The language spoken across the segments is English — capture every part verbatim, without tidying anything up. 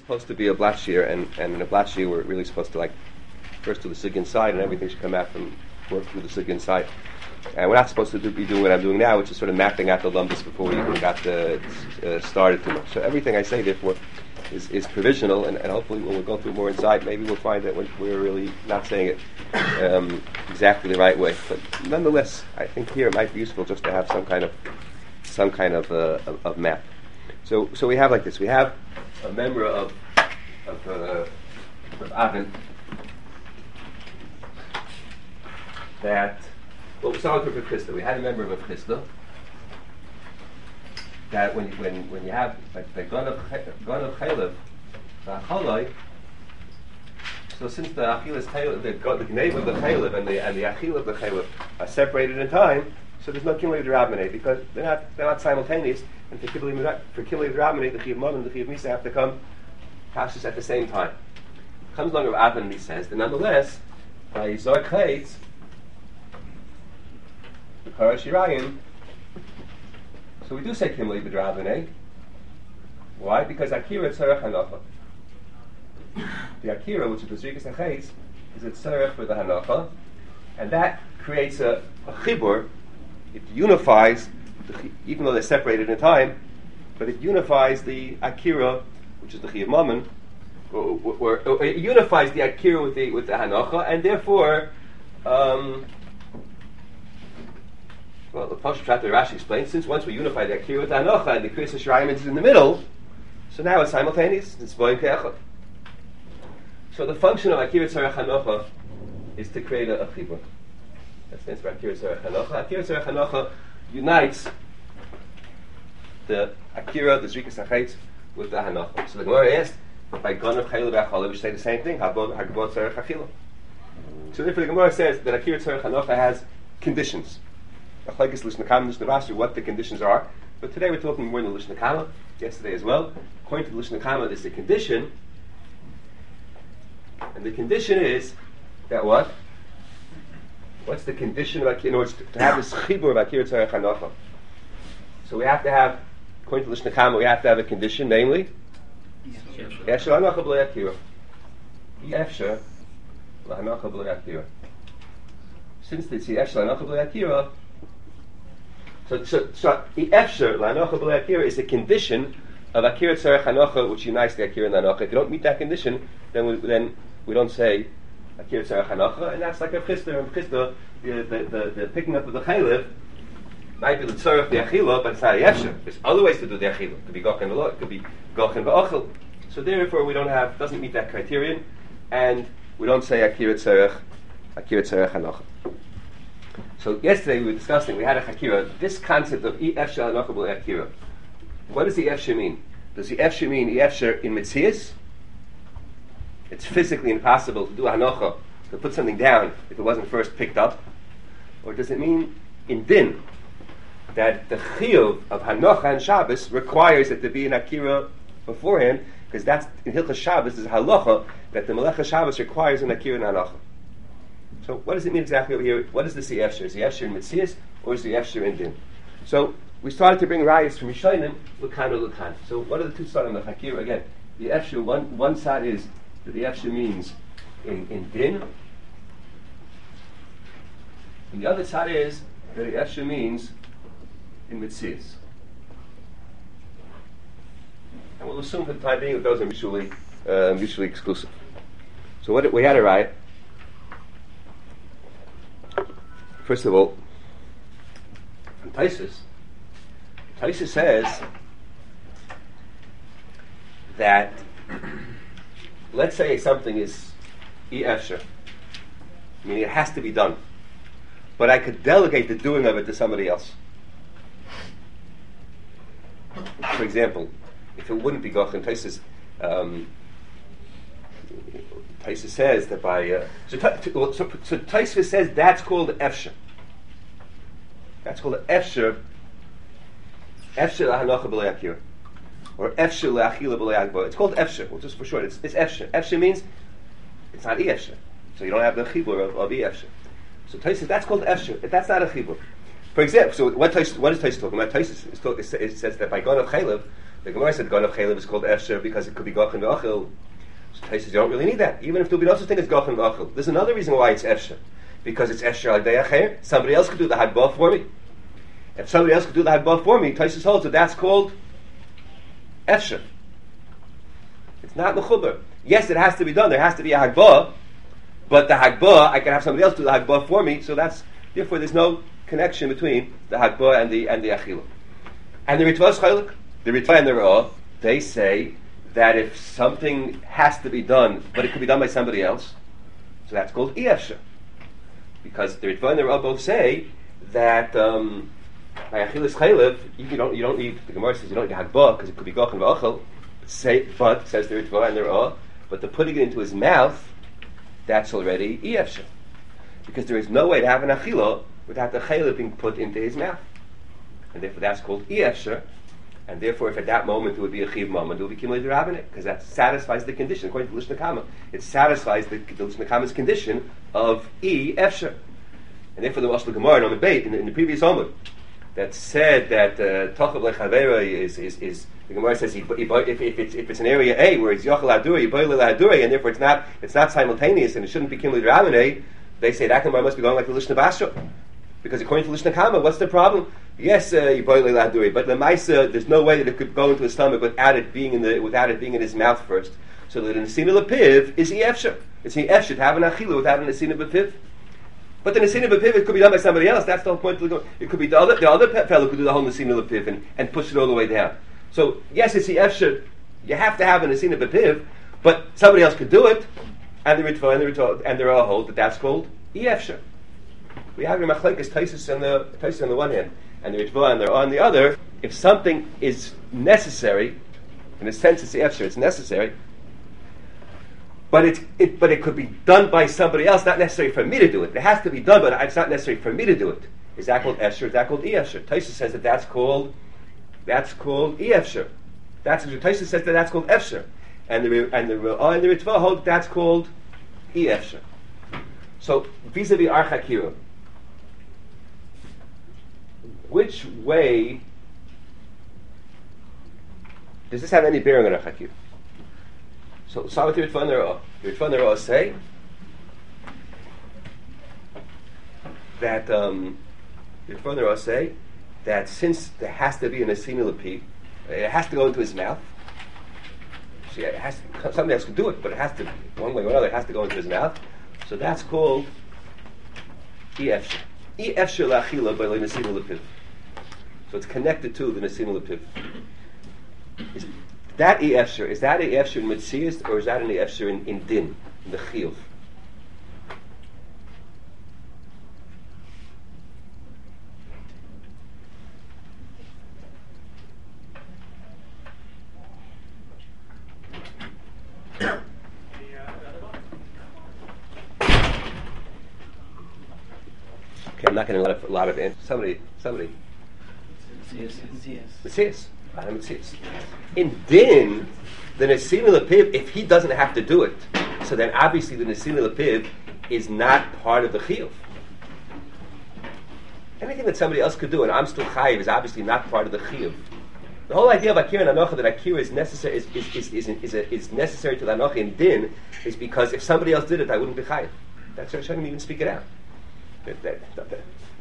supposed to be a blat shear, and, and in a blat shear we're really supposed to like first do the sig inside, and everything should come out from work through the sig inside. And we're not supposed to do, be doing what I'm doing now, which is sort of mapping out the lumbus before we even got the, uh, started too much. So everything I say, therefore, is, is provisional, and, and hopefully when we go through more inside, maybe we'll find that we're, we're really not saying it um, exactly the right way. But nonetheless, I think here it might be useful just to have some kind of some kind of, uh, of, of map. So, so we have like this. We have a member of of, uh, of Avin that. Well, we started with Chisda. We had a member of Chisda that when when when you have like the gun of gun of chaylev, the chalai. So since the achilas chaylev, the the gneva of the chaylev and the and the achil of the chaylev are separated in time, so there's no kilei d'rabbanei because they're not they're not simultaneous. And for kilei for kilei d'rabbanei, the chiyuv mon and the chiyuv misa have to come passes at the same time. Comes along with Avin and he says, but nonetheless, by Zohar Chaitz, the Karashirayim, so we do say Kimli B'Dravane. Why? Because Akira Tzarech Hanacha. The Akira, which is the Zrikas HaChaitz, is a Tzarech for the Hanacha, and that creates a, a Chibur. It unifies, the, even though they're separated in time, but it unifies the Akira, which is the Chiyuv Mammon, or, or, or it unifies the Akira with the with the Hanacha, and therefore, um, well, the Pashup Pshat Rashi explains, since once we unify the Akira with the Hanacha and the Kriyas HaShrayim is in the middle, so now it's simultaneous, it's Boim Ke'echad. So the function of Akira Tzarech Hanacha is to create a, a Chibur. That stands for Akira Tzarech Hanacha. Akira Tzarech Hanacha unites the Akira, the Zrikas HaChaitz, with the Hanacha. So the Gemara asked, by Gon of Chaylev V'Achala, we say the same thing, Hagavot Tzarech Achila. So therefore the Gemara says that Akira Tzarech Hanacha has conditions. What the conditions are. But today we're talking more in the Lishna Kama, yesterday as well. According to the Lishna Kama, there's a condition, and the condition is that what? What's the condition of Akira? In order to, to have this chibur of Akira Tzarech Hanacha. So we have to have, according to Lishna Kama, we have to have a condition, namely, Yeshel Hanacha B'lei Akira. Yeshel Hanacha B'lei Akira. Since it's Yeshel Hanacha B'lei Akira, So, so, so the Efsher, L'Hanocha B'lei Akira, is a condition of Akira Tzarech Hanocha, which unites the Akira and the Hanocha. If you don't meet that condition, then we, then we don't say Akira Tzarech Hanocha, and that's like a Chisda. And Chisda, the, the, the, the picking up of the Chaylev might be the Tzarech the Achila, but it's not a Efsher. There's other ways to do the Achila. It could be Gochen V'lo, it could be Gochen V'Ochel. So therefore, we don't have, doesn't meet that criterion, and we don't say Akira Tzarech, Akira Tzarech Hanocha. So yesterday we were discussing, we had a Hakira, this concept of I Efsher Hanocha B'lei Akira. What does the Efsher mean? Does the Efsher mean I Efsher in Metzias? It's physically impossible to do a Hanocha, to put something down if it wasn't first picked up. Or does it mean in Din, that the Chiyuv of Hanocha and Shabbos requires that there be an Akira beforehand, because that's, in Hilchas Shabbos, is halacha, that the Melech Shabbos requires an Akira and Hanocha. So what does it mean exactly over here? What is the Efsher? Is the Efsher in Metzias or is the Efsher in Din? So we started to bring rayas from Yishanim, Lukan or Lukan. So what are the two sides of the Hakira? Again, the Efsher, one, one side is that the Efsher means in, in Din. And the other side is that the Efsher means in Metzias. And we'll assume for the time being that those are mutually, uh, mutually exclusive. So what we had a raya. First of all, Taisus, Taisus says that, let's say something is I Efsher, meaning it has to be done, but I could delegate the doing of it to somebody else. For example, if it wouldn't be Gochen, Taisus, um, Taisus says that by uh, so, so, so, so Taisus says that's called Efsher. That's called Efsher. Efsher L'Hanocha B'lei Akira, or Efsher L'Achila B'lei Agbo. It's called Efsher. Well, just for short, it's, it's Efsher. Efsher means it's not I Efsher, so you don't have the chibur of, of I Efsher. So Taisus says that's called Efsher. That's not a chibur. For example, so what Taisus, what is Taisus talking about? Taisus is talk, it says that by Gon of Chaylev, The Gemara said Ganav Chaylev is called Efsher because it could be Gachin V'achil. So Tais says you don't really need that. Even if there will be no such thing as Gachin V'achil. There's another reason why it's Efsher. Because it's Efsher Al-Dei Acher. Somebody else could do the Hagbah for me. If somebody else could do the Hagbah for me, Tais holds that that's called Efsher. It's not Mechuber. Yes, it has to be done. There has to be a Hagbah. But the Hagbah, I can have somebody else do the Hagbah for me. So that's, therefore there's no connection between the Hagbah and the and the Achilah. And the Ritva is Chaylik. The Ritva and the Ra'ah, they say that if something has to be done, but it could be done by somebody else, so that's called Efsher. Because the Ritva and the Ra'ah both say that um, by Achilas Chaylev, you don't you don't need, the Gemara says you don't need Hagbah because it could be Gachin V'achel. Say, but says the Ritva and the Ra'ah, but the putting it into his mouth, that's already Efsher. Because there is no way to have an Achilah without the Chaylev being put into his mouth. And therefore that's called Efsher. And therefore if at that moment it would be a Chiv moment, it would be Kimlei D'Rabbanan, because that satisfies the condition. According to Lishna Kama, it satisfies the, the Lishna Kama's condition of Efsher. And therefore the Mashal Gemara on the Beit, in, in the previous Omud, that said that Tochav Lechavera is, is, is, the Gemara says if, if, if, it's, if it's an area A where it's Yochel Haduri, Yiboyle Haduri, and therefore it's not it's not simultaneous and it shouldn't be Kimlei D'Rabbanan, they say that Gemara must be going like the Lishna Basra. Because according to Lishna Kama, what's the problem? Yes, Yiboyle Haduri, but the Maisa, there's no way that it could go into his stomach without it being in the without it being in his mouth first. So that an Nesina Lepiv is Efsher. It's Efsher to have an Achilu without an Nesina Lepiv. But the Nesina Lepiv, it could be done by somebody else. That's the whole point. Of the, it could be the other the other fellow could do the whole Nesina Lepiv and, and push it all the way down. So yes, it's Efsher. You have to have an Nesina Lepiv, but somebody else could do it, and the Ritva and the Ritva and the Ra'ah hold that that's called Efsher. We have your Machlekes Taisus on the Taisus on the one hand, and the Ritva and the Ra'ah on the other. If something is necessary, in a sense, it's Efsher. It's necessary. But it, it, but it could be done by somebody else, not necessary for me to do it. It has to be done, but it's not necessary for me to do it. Is that called Efsher? Is that called Efsher? Taisa says that that's called, that's called Efsher. That's Taisa says that that's called Efsher, and the and the Ra'ah and the Ritva hold that that's called Efsher. So vis-a-vis Ar Chakira, which way does this have any bearing on Ar Chakira? So, Sabat Ritva and the Ra'ah. The Ritva and the Ra'ah say that um, the Ritva and the Ra'ah say that since there has to be an Nesina Lepiv, it has to go into his mouth. See, it has to, somebody else can do it, but it has to, one way or another, it has to go into his mouth. So that's called Efsher. Efsher la'achila by Nesina Lepiv. So it's connected to the Nesina Lepiv. Is that Efsher, is that an Efsher in Metzias, or is that an Efsher in, in Din, in the Chiyuv? Okay, I'm not getting a lot of a lot of answers. Somebody, somebody. Metzias. In Din, the Nesina Lepiv, if he doesn't have to do it, so then obviously the Nesina Lepiv is not part of the Chiyuv. Anything that somebody else could do, and I'm still Chayiv, is obviously not part of the Chiyuv. The whole idea of Akira and Anocha, that Akira is necessary is is, is, is, is, a, is necessary to the Anocha in Din, is because if somebody else did it, I wouldn't be Chayiv. That's why I shouldn't even speak it out. That, that, that, that.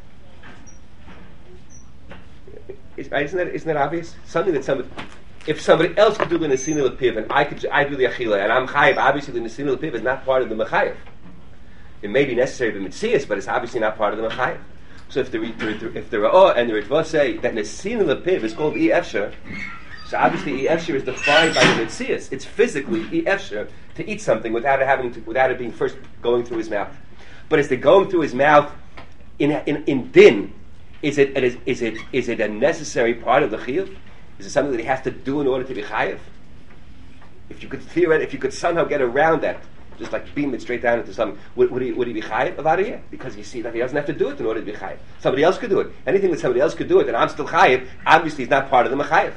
Isn't that, isn't that obvious? Something that somebody, if somebody else could do the Nesina Lepiv and I could, I do the Achila and I'm Chayiv, obviously the Nesina Lepiv is not part of the Mechayiv. It may be necessary to be Metzias, but it's obviously not part of the Mechayiv. So if the if the Ra'ah and the Ritva say that Nesina Lepiv is called Efsher, so obviously Efsher is defined by the Metzias. It's physically Efsher to eat something without it having to, without it being first going through his mouth. But is the going through his mouth in in, in Din? Is it, is, is it is it a necessary part of the chiyuv? Is it something that he has to do in order to be chayiv? If you could theoretically, if you could somehow get around that, just like beam it straight down into something, would, would he would he be chayiv about it? Yeah, because you see that he doesn't have to do it in order to be chayiv. Somebody else could do it. Anything that somebody else could do it, and I'm still chayiv, obviously is not part of the mechayiv.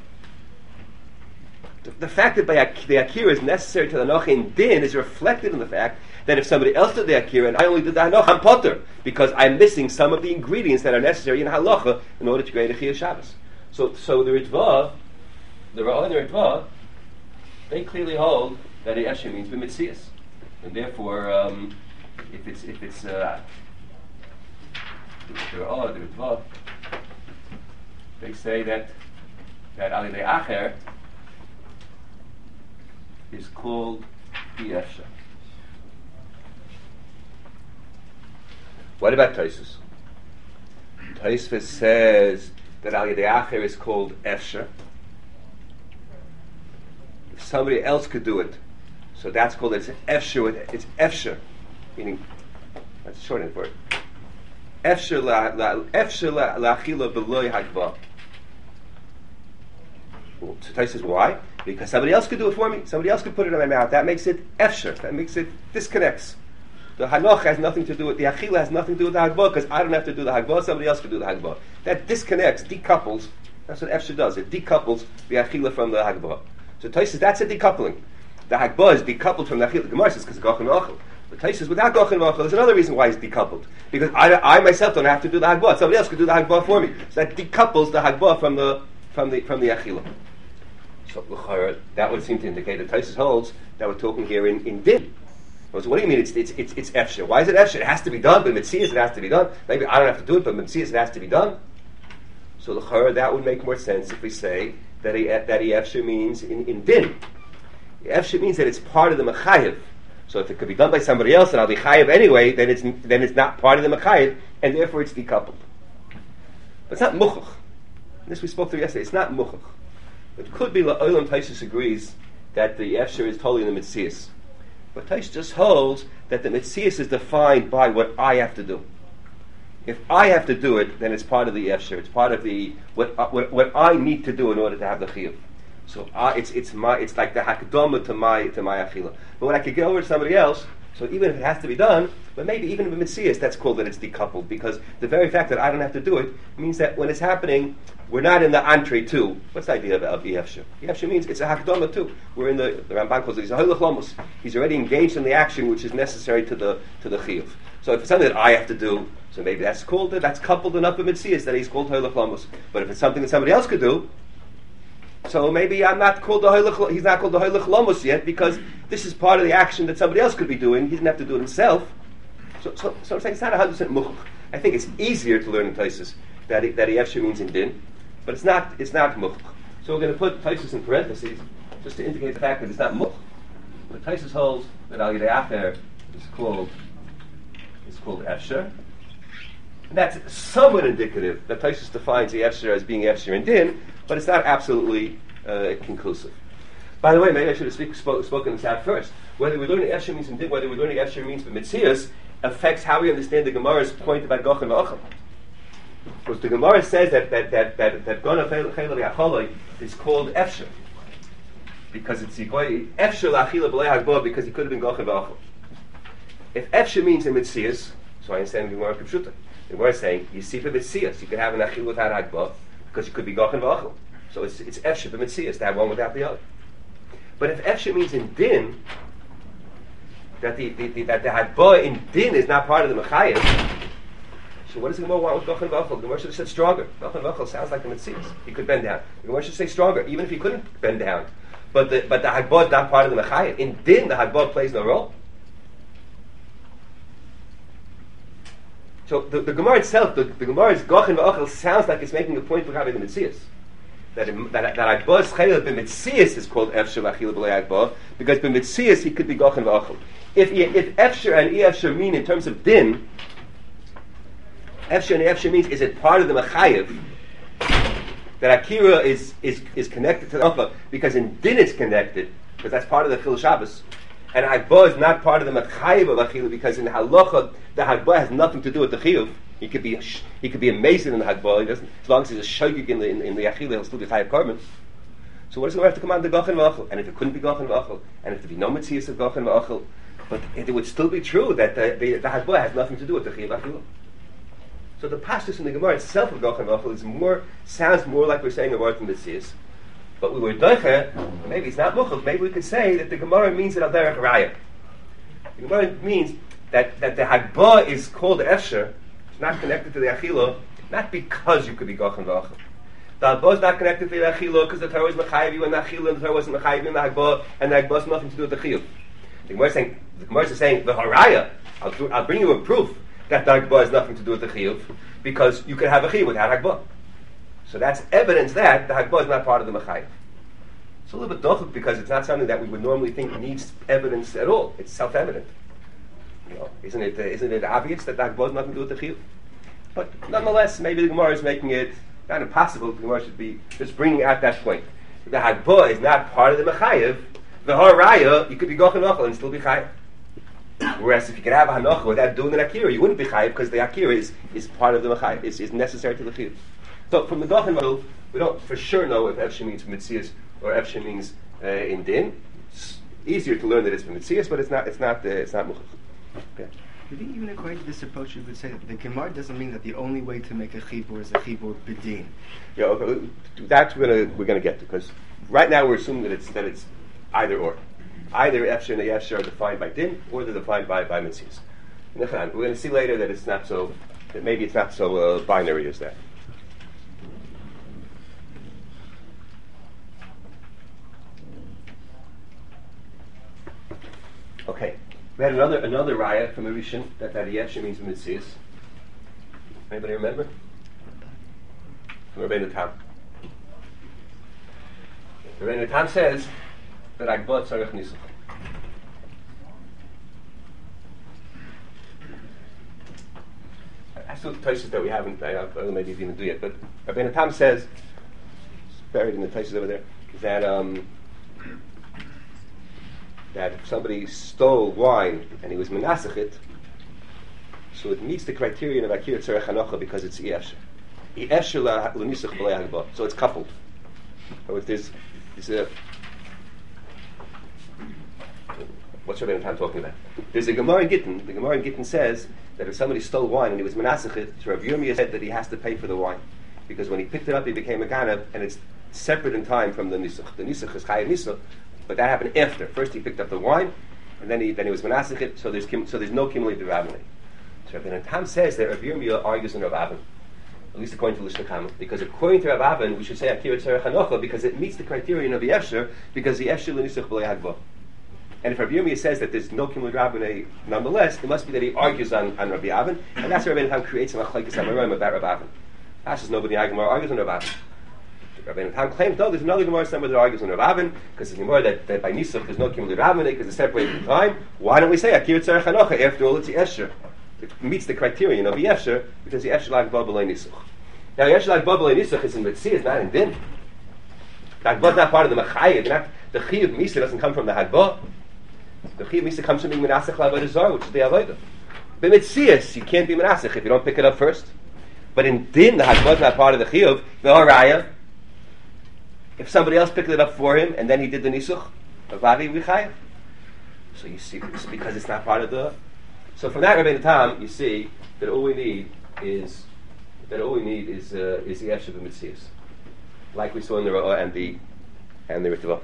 The, the fact that by ak- the akira is necessary to the anocha in din is reflected in the fact that if somebody else did the akira and I only did the hanocha, I'm potter, because I'm missing some of the ingredients that are necessary in halacha in order to create a chiyuv Shabbos. So, so the Ritva, the Ra'ah and the Ritva, they clearly hold that a Efshe means b'mitzias, and therefore, um, if it's if it's uh, the Ra'ah, the Ritva, they say that that Ali de Acher is called Efshe. What about Tosfos? Tosfos says that Ali de Acher is called Efshe. If somebody else could do it, so that's called it's Efshe. It's Efshe, meaning that's a shorthand for it. Efshe la Efshe la la'achila b'loy hagba. So Tosfos says why? Because somebody else could do it for me. Somebody else could put it in my mouth. That makes it Efshe. That makes it disconnects. The Hanoch has nothing to do with the Achila has nothing to do with the Hagbah because I don't have to do the Hagbah. Somebody else could do the Hagbah. That disconnects, decouples. That's what Efshe does. It decouples the Achila from the Hagbah. So Tosfos says that's a decoupling. The Hagbah is decoupled from the Achila. The Gemara says because Gachan v'Achel. But Tosfos says without Gachan v'Achel, there's another reason why it's decoupled. Because I, I myself don't have to do the Hagbah. Somebody else could do the Hagbah for me. So that decouples the Hagbah from the from the from the Achila. So that would seem to indicate that Tosfos holds that we're talking here in, in din. So what do you mean it's it's it's, it's Efshe? Why is it Efshe? It has to be done, but Mitzias it has to be done. Maybe I don't have to do it, but Mitzias it has to be done. So l'chara that would make more sense if we say that a that a Efshe means in, in din. Efshe means that it's part of the Mechayev. So if it could be done by somebody else and I'll be Chayev anyway, then it's then it's not part of the Mechayev, and therefore it's decoupled. But it's not Muchach. This we spoke through yesterday. It's not Muchach. It could be La'olam Tosfos agrees that the Efshe is totally in the Mitzias. But Tosfos just holds that the Mitzias is defined by what I have to do. If I have to do it, then it's part of the Efshe. It's part of the what, uh, what what I need to do in order to have the Chiyuv. So uh, it's it's my it's like the Hakdama to my to my Achila. But when I could get over to somebody else, so even if it has to be done, but maybe even in the Mitzias, that's called that it's decoupled because the very fact that I don't have to do it means that when it's happening, we're not in the entree too. What's the idea of, of Efshe? Efshe means it's a Hakdama too. We're in the the Ramban calls it he's a Hoylech Lamos. He's already engaged in the action which is necessary to the to the Chiyuv. So if it's something that I have to do, so maybe that's called that's coupled enough with Mitzias that he's called Hoylech Lamos. But if it's something that somebody else could do, so maybe I'm not called the Hoylech, he's not called the Hoylech Lamos yet because this is part of the action that somebody else could be doing. He didn't have to do it himself. So, so, so I'm saying it's not one hundred percent muchach. I think it's easier to learn in Tosfos that it, that Efshe means in din, but it's not it's not muchach. So we're going to put Tosfos in parentheses just to indicate the fact that it's not muchach. But Tosfos holds that Al Yidei Acher is called is called Efshe. And that's somewhat indicative that Tosfos defines the Efshe as being Efshe in din, but it's not absolutely uh, conclusive. By the way, maybe I should have speak, spoke, spoken this out first. Whether we're learning Efshe means in din, whether we're learning Efshe means for Mitzias, affects how we understand the Gemara's point about Gachan v'Achel. Because the Gemara says that that that that that Gana Chayla V'Acholoi is called Efshe because it's Efshe L'Achila B'Lei Hagbah because he could have been Gachan v'Achel. If Efshe means in Mitzias, so I understand the Gemara Kipshuta. The Gemara is saying you see for Mitzias, you could have an Achil without Hagbah because you could be Gachan v'Achel. So it's it's Efshe for Mitzias to have one without the other. But if Efshe means in din, that the, the, the that the Hagbah in din is not part of the Mechayev, so what does the Gemara want with Gachan v'Achel? The Gemara should have said stronger. Gachan v'Achel sounds like the Mitzias. He could bend down. The Gemara should say stronger, even if he couldn't bend down. But the but the Hagbah is not part of the Mechayev. In din, the Hagbah plays no role. So the, the Gemara itself, the, the Gemara's Gachan v'Achel sounds like it's making a point regarding the Mitzias. That it, that that Hagbah's Chayil b'Mitzias is called Efshe L'Achila B'Lei Hagbah because b'Mitzias he could be Gachan v'Achel. If if Efshe and Efshe mean in terms of din, Efshe and Efshe means is it part of the Mechayev that Akira is is is connected to the Achla because in din it's connected because that's part of the Chil Shabbos. And Hagbah is not part of the Mechayev of Achila because in Halacha the Hagbah has nothing to do with the Chiyuv. He could be he could be amazing in the Hagbah. He doesn't, as long as he's a shogig in the in, in the Achila, he'll still be Chayav Karmen. So what is going to have to command the Gachan v'Achel? And if it couldn't be Gachan v'Achel, and if there be no Mitzias of Gachan v'Achel, but it, it would still be true that the the, the Hagbah has nothing to do with the Chiyuv Achila. So the pashtus in the Gemara itself of Gachan v'Achel is more sounds more like we're saying a word from Mitzias. But we were doiche, maybe it's not muchach. Maybe we could say that the Gemara means that al derech raya. The Gemara means that, that the Hagbah is called Efshe, it's not connected to the Achila, not because you could be Gachan v'Achel, The Hagbah is not connected to the Achila because the Torah was Mechayiv you and the Achila and the Torah wasn't Mechayiv in the Hagbah, and the Hagbah has nothing to do with the Chiyuv. The Gemara is saying, the Gemara is saying, the Haraya, I'll, do, I'll bring you a proof that the Hagbah has nothing to do with the Chiyuv, because you can have a Chiyuv without Hagbah. So that's evidence that the Hagbah is not part of the Mechayiv. It's a little bit dochuk because it's not something that we would normally think needs evidence at all. It's self-evident. You know, isn't it? Uh, isn't it obvious that the Hagbah has nothing to do with the Chiyuv? But nonetheless, maybe the Gemara is making it not impossible. The Gemara should be just bringing out that point. If the Hagbah is not part of the Mechayiv, the Haraya, you could be Gochen Ochel and still be Chayiv. Whereas if you can have a Hanocha without doing an Akira, you wouldn't be Chayiv because the Akira is, is part of the Mechayiv, is, is necessary to the Chiyuv. So from the Gochen Ochel, we don't for sure know if Efshe means Mitzias or Efshe means uh, in Din. It's easier to learn that it's Mitzias, but it's not. It's not. Uh, it's not Muchach. Okay. I think even according to this approach, you would say that the Gemara doesn't mean that the only way to make a chibur is a chibur b'din. Yeah, okay, that's we're gonna we're gonna get to, because right now we're assuming that it's that it's either or, either Efshe and Efshe are defined by din or they're defined by by Mitzias. We're going to see later that it's not so, that maybe it's not so uh, binary as that. Okay. We had another another raya from a Rishon that that Yefshe means Mitzias. Anybody remember? From Rabbeinu Tam. Rabbeinu Tam says that Hagbah tzarech nisuch. That's two places that we haven't, I don't know, maybe even do yet, but Rabbeinu Tam says, it's buried in the places over there, that um, that if somebody stole wine and he was menasach it, so it meets the criterion of Akir Tzarech Hanocha because it's Efshe. Efshe l'nisach b'lei Hagbah. So it's coupled. Or if there's, there's a, what's Rabbeinu Tam talking about? There's a Gemara in Gittin. The Gemara in Gittin says that if somebody stole wine and he was menasach it, so Rav Yirmiyah said that he has to pay for the wine. Because when he picked it up, he became a ganav, and it's separate in time from the nisach. The nisach is chayav nisach, but that happened after. First he picked up the wine, and then he then he was menasach it, so there's kim, so there's no kimli d'Ravnei. So Rabbeinu Tam says that Rav Yirmiyah argues in Rav Avin, at least according to Lishna Kama, because according to Rav Avin, we should say Akira Tzarech Hanocha because it meets the criterion of the Efsher, because the Efsher l'nisach b'lei Hagbah. And if Rabbi Yirmiyah says that there's no kimli d'Ravnei, nonetheless, it must be that he argues on, on Rabbi Avin, and that's why Rabbeinu Tam creates an achlekes amarim about Rav Avin. That's just nobody argues on Rav Avin. Rabbeinu Tam claims, no, there's another Gemara somewhere that argues on Rav Avin, because the Gemara that, that by Nisach there's no kimli d'Ravnei because it's separated in time. Why don't we say Akira Tzarech Hanocha? After all, it's the Esher. It meets the criterion of the Esher because the Esher like Hagbah b'lei Nisach. Now the Esher like Hagbah b'lei Nisach is in Mitzvah, it's not in Din. The Hagbah is not part of the Machayev. Not the Chiyuv Misa doesn't come from the Hagbah. The Chiyuv Misa comes from being Menasech L'Avodah Zarah, which is the Avodah. But Mitzias, you can't be Menasech if you don't pick it up first. But in Din, the Hagbah is not part of the Chiyuv. The Haraya, if somebody else picked it up for him and then he did the Nisuch, Avadi V'chayev. So you see, it's because it's not part of the. So from that Rabbeinu Tam, you see that all we need is that all we need is uh, is the Efshe b'Mitzias, like we saw in the Ra'ah and the and the Ritva.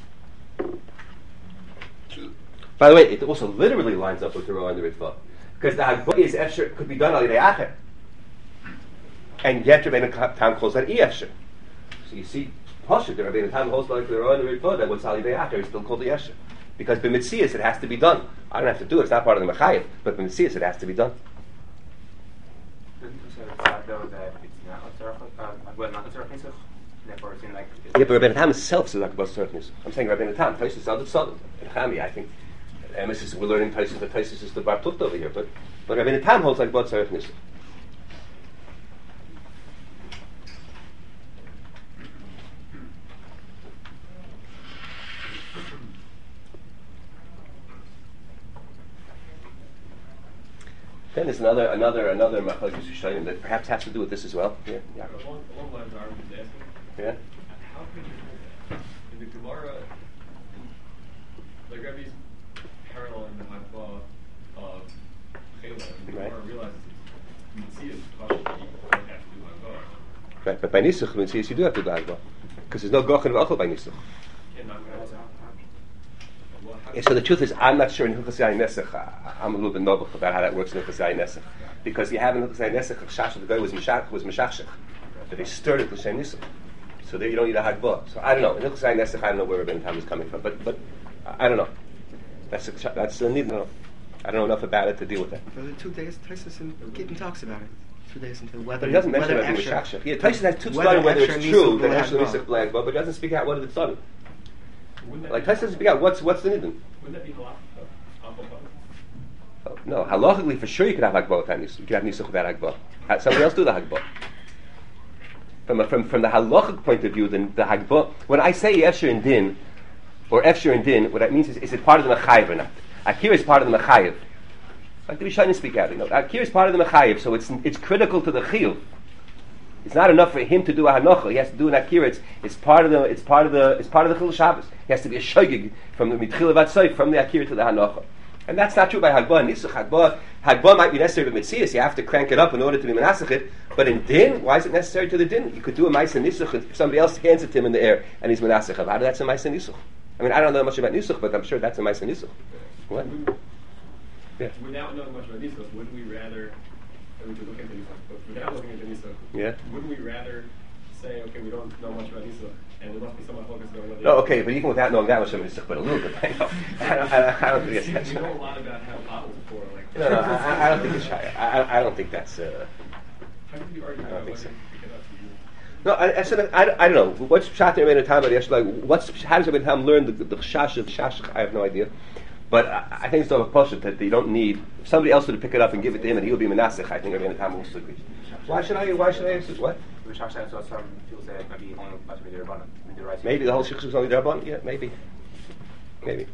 By the way, it also literally lines up with the Ra'ah and the Ritva, because the Hagbah is Efshe could be done al yidei acher, and yet Rabbeinu Tam calls that Efshe. So you see, Pasha, the Rabbeinu Tam holds like the Ra'ah and the Ritva that what's al yidei acher is still called the Efshe. Because b'mitzias it has to be done. I don't have to do it; it's not part of the mechayev. But b'mitzias it has to be done. So it's uh, though that it's not a tzarech, uh, well, not a tzarech nisuch. Therefore, it's in like. Yeah, but Rabbeinu Tam himself says like about tzarech nisuch. I'm saying Rabbeinu Tam, Taisus is other tzaddik. In Chami, I think, Emes is we're learning Taisus. The Taisus is the Bar Tuchta over here, but but Rabbeinu Tam holds like about tzarech nisuch. Then there's another another another machlokes Rishonim that perhaps has to do with this as well. Yeah, yeah. Along, along the lines of Aaron was asking, Yeah. how could you, in the Gemara, like Rebbe's paralleling the Hagbah of Chela, and the Right. Gemara realizes you can see it's possible you don't have to do Hagbah. Right, but by Nisuch, Mitzias, you do have to do Hagbah, because there's no Gochen V'Achel by Nisuch. Yeah, not gonna well, how- Yeah, so the truth is, I'm not sure in Hilchos Yayin Nesach. I'm a little bit noble about how that works in Hilchos Yayin Nesach, because you have in Hilchos Yayin Nesach, Chash the guy was Meshach was Meshachshech, that they stirred it l'shem Nisuch. So there you don't need a hagbah. So I don't know. In Hilchos Zayin Nesach, I don't know where Rabbeinu Tam is coming from, but but I don't know. That's a, that's a need. No, I don't know enough about it to deal with that. For the two days, Taisus and Gittin talks about it. Two days into whether. But he doesn't mention whether anything with Efsher- Shachshach. Yeah, Taisus has two whether studies whether Efsher it's Nisach true that B'Lag Efsher Ba. Nisach B'Lag Ba, but he doesn't speak out what is it studied. Wouldn't that Like be- Taisus doesn't speak out what's what's the nidin. Wouldn't that be halach? Awful Oh, no, halachically for sure you could have hagbah without nisach. You could have nisach without hagbah. Have somebody else do the hagbah. From a, from from the halachic point of view, then the hagbah. When I say efsher and din, or efsher and din, what that means is, is it part of the mechayev or not? Akira is part of the mechayev. Like the Rishonim speak out, you know. Akira is part of the mechayev, so it's it's critical to the chiyuv. It's not enough for him to do a hanocha. He has to do an akira. It's, it's part of the it's part of the it's part of the chilul Shabbos. He has to be a shogig from the mitchila vatsoy, from the akira to the hanocha. And that's not true by hagbah and nisach. Hagbah, hagbah might be necessary with mitzias. You have to crank it up in order to be menasachit. But in din, why is it necessary to the din? You could do a ma'aseh nisach if somebody else hands it to him in the air and he's menasach. How that's a ma'aseh nisach? I mean, I don't know much about nisach, but I'm sure that's a ma'aseh nisach. What? Yeah. Without knowing much about Nisach, wouldn't we rather, and we could look into Nisach, but without looking into Nisach, Yeah. wouldn't we rather say, okay, we don't know much about Nisach, and there must be someone focused on whether... No, okay, but even without knowing that much about nisach, but a little bit, I know. I don't, I don't, I don't think it's You, that's you know a lot about how pot was before, like... No, no, I, I don't think it's shy. I, I, I don't think that's. Uh, How could you argue I don't about think whether so. you pick it up? no, I, I said I, I don't know. What's pshat in Rebbeinu Tam? Like, what's how does Rebbeinu Tam learn the the chash of shashach? I have no idea. But I, I think it's not a poshut that they don't need. If somebody else would pick it up and give it to him, and he would be menasich. I think Rebbeinu Tam will still agree. Why should I? Why should I answer what? With Shachshach, so some people say maybe only must be the Rabbanan, with the right. Maybe the whole shikha was only Darban. Yeah, maybe, maybe.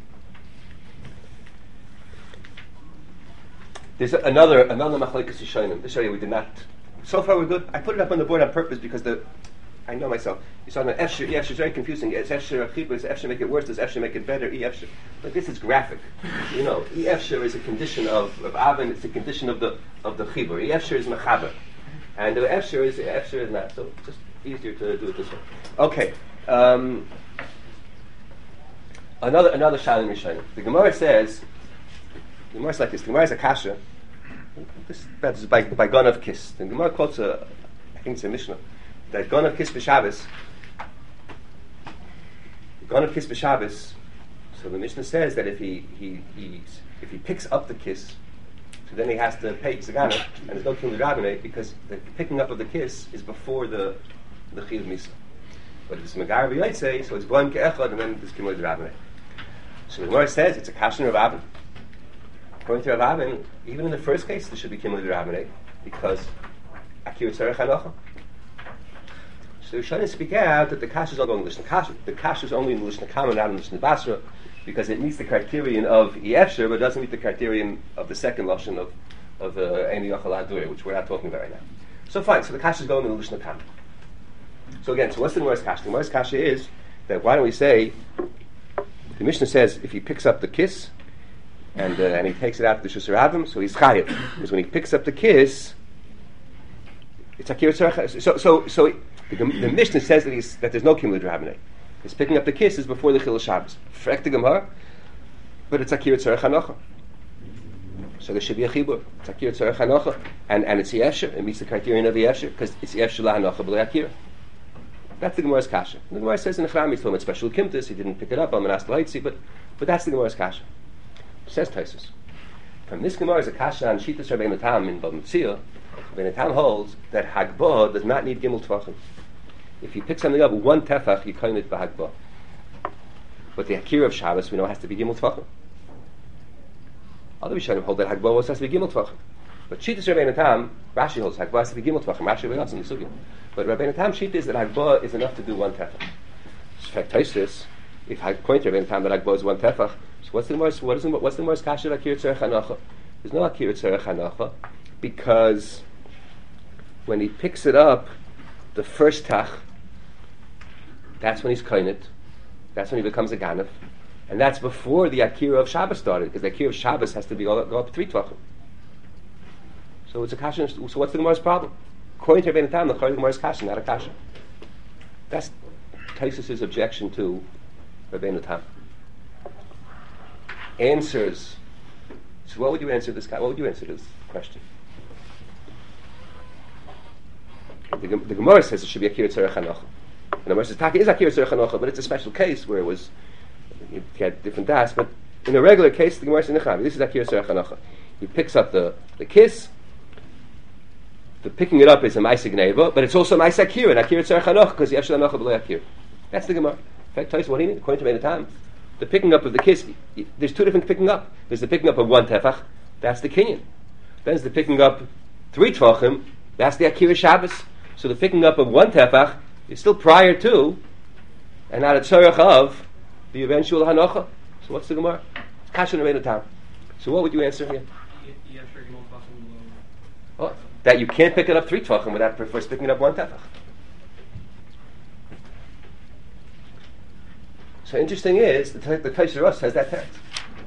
There's a, another another machlekes yishonim. This area we did not. So far we're good. I put it up on the board on purpose because the I know myself. You saw the efsher. E efsher is very confusing. It's efsher a chibur. Does efsher make it worse? Does efsher make it better? E efsher. But this is graphic. You know, e efsher is a condition of of avon. It's a condition of the of the chibur. E efsher is mechaber, and the efsher is efsher is not. So it's just easier to do it this way. Okay. Um, another another shalim rishonim. The Gemara says. The Gemara is like this. The Gemara is a kasha. This, that is by by Ganav Kiss. The Gemara quotes a, I think it's a Mishnah, that Ganav Kiss b'Shabbos. Ganav Kiss b'Shabbos. So the Mishnah says that if he he he if he picks up the kiss, so then he has to pay Zagana, and there's no Kimmel Rabbaneh because the picking up of the kiss is before the the Chiyuv Misa. But if it's Megar B'Yaitse, so it's Goyim Ke'echad, and then there's Kimmel Rabbaneh. So the Gemara says it's a kashan of Avin. According to Rav Avin, even in the first case, there should be Kimmel Rabbaneh because Akir Tzarech Hanocha. So we're trying to speak out that the kash is only in Lishna Kasha. The kash is only in Lishna Kama, not in Lishna Basra, because it meets the criterion of Yefsher, but it doesn't meet the criterion of the second lashon of of Eini Yochel Hadur, which we're not talking about right now. So fine. So the kash is going in Lishna Kama. So again, so what's the Gemara's kasha? The Gemara's kasha is that why don't we say the Mishnah says if he picks up the kiss. And, uh, and he takes it out to the Shusar Avim, so he's chayiv. Because when he picks up the kiss, it's Akira Tzarech. So, so, so the, the Mishnah says that he's that there's no Kimmel Rabbaneh. His picking up the kiss is before the Chilul Shabbos. Frek the Gemara, but it's Akira Tzarech Hanocha. So there should be a chibur. It's Akira Tzarech Hanocha, and and it's Yefsher. It meets the criterion of Yefsher because it's Yefsher la Hanocha b'le Akira. That's the Gemara's kasha. The Gemara says in the Chram he's talking about special kimtis. He didn't pick it up. I'm an astalaitzi, but but that's the Gemara's kasha. Says Taisus. From this Gemara is a kasha on Shitas Rabbeinu Tam in Bava Metzia. Rabbeinu Tam holds that Hagbah does not need Gimel Tvachim. If you pick something up one tefach, you coin it b'Hagbah. But the Akira of Shabbos we know has to be Gimel Tvachim. Other Rishonim hold that Hagbah also has to be Gimel Tvachim. But Shitas Rabbeinu Tam, Rashi holds Hagbah has to be Gimel Tvachim. Rashi will in the Sugya. But Rabbeinu Tam Shita is that Hagbah is enough to do one tefach. In fact, Taisus, if according to Rabbeinu Tam that Hagbah is one tefach. So what's the Gemara's what is the, what's the Gemara's kasha Akira Tzarech Hanocha? There's no Akira Tzarech Hanocha because when he picks it up, the first tach, that's when he's koinit, that's when he becomes a ganef, and that's before the Akira of Shabbos started because the Akira of Shabbos has to be go, go up three tvachim. So it's a kasha. So what's the Gemara's problem? According to Rabbeinu Tam, the Gemara's kasha, not a kasha. That's Taisus' objection to Rabbeinu Tam. Answers. So what would you answer this guy? What would you answer this question? The, the Gemara says it should be Akira Tzarech Hanocha. And the Gemara says, Taka is Akira Tzarech Hanocha, but it's a special case where it was, you had different das, but in a regular case, the Gemara says, Nechavi, this is Akira Tzarech Hanocha. He picks up the, the kiss, the picking it up is a Maisa Gneva, but it's also a Maisa Akira, and Akira Tzarech Hanocha, because Yesh Hanocha B'lei Akira. That's the Gemara. In fact, tell us what do you mean? According to Mein Tam, the picking up of the kiss, there's two different picking up. There's the picking up of one tefach, that's the kinyan. Then there's the picking up three tvachim, that's the Akira Shabbos. So the picking up of one tefach is still prior to, and not a tzarech of, the eventual hanocha. So what's the Gemara? It's kasha in Mein Tam. So what would you answer here? Oh, that you can't pick it up three tvachim without first picking it up one tefach. So interesting is, the, the Taisha Rosh has that text.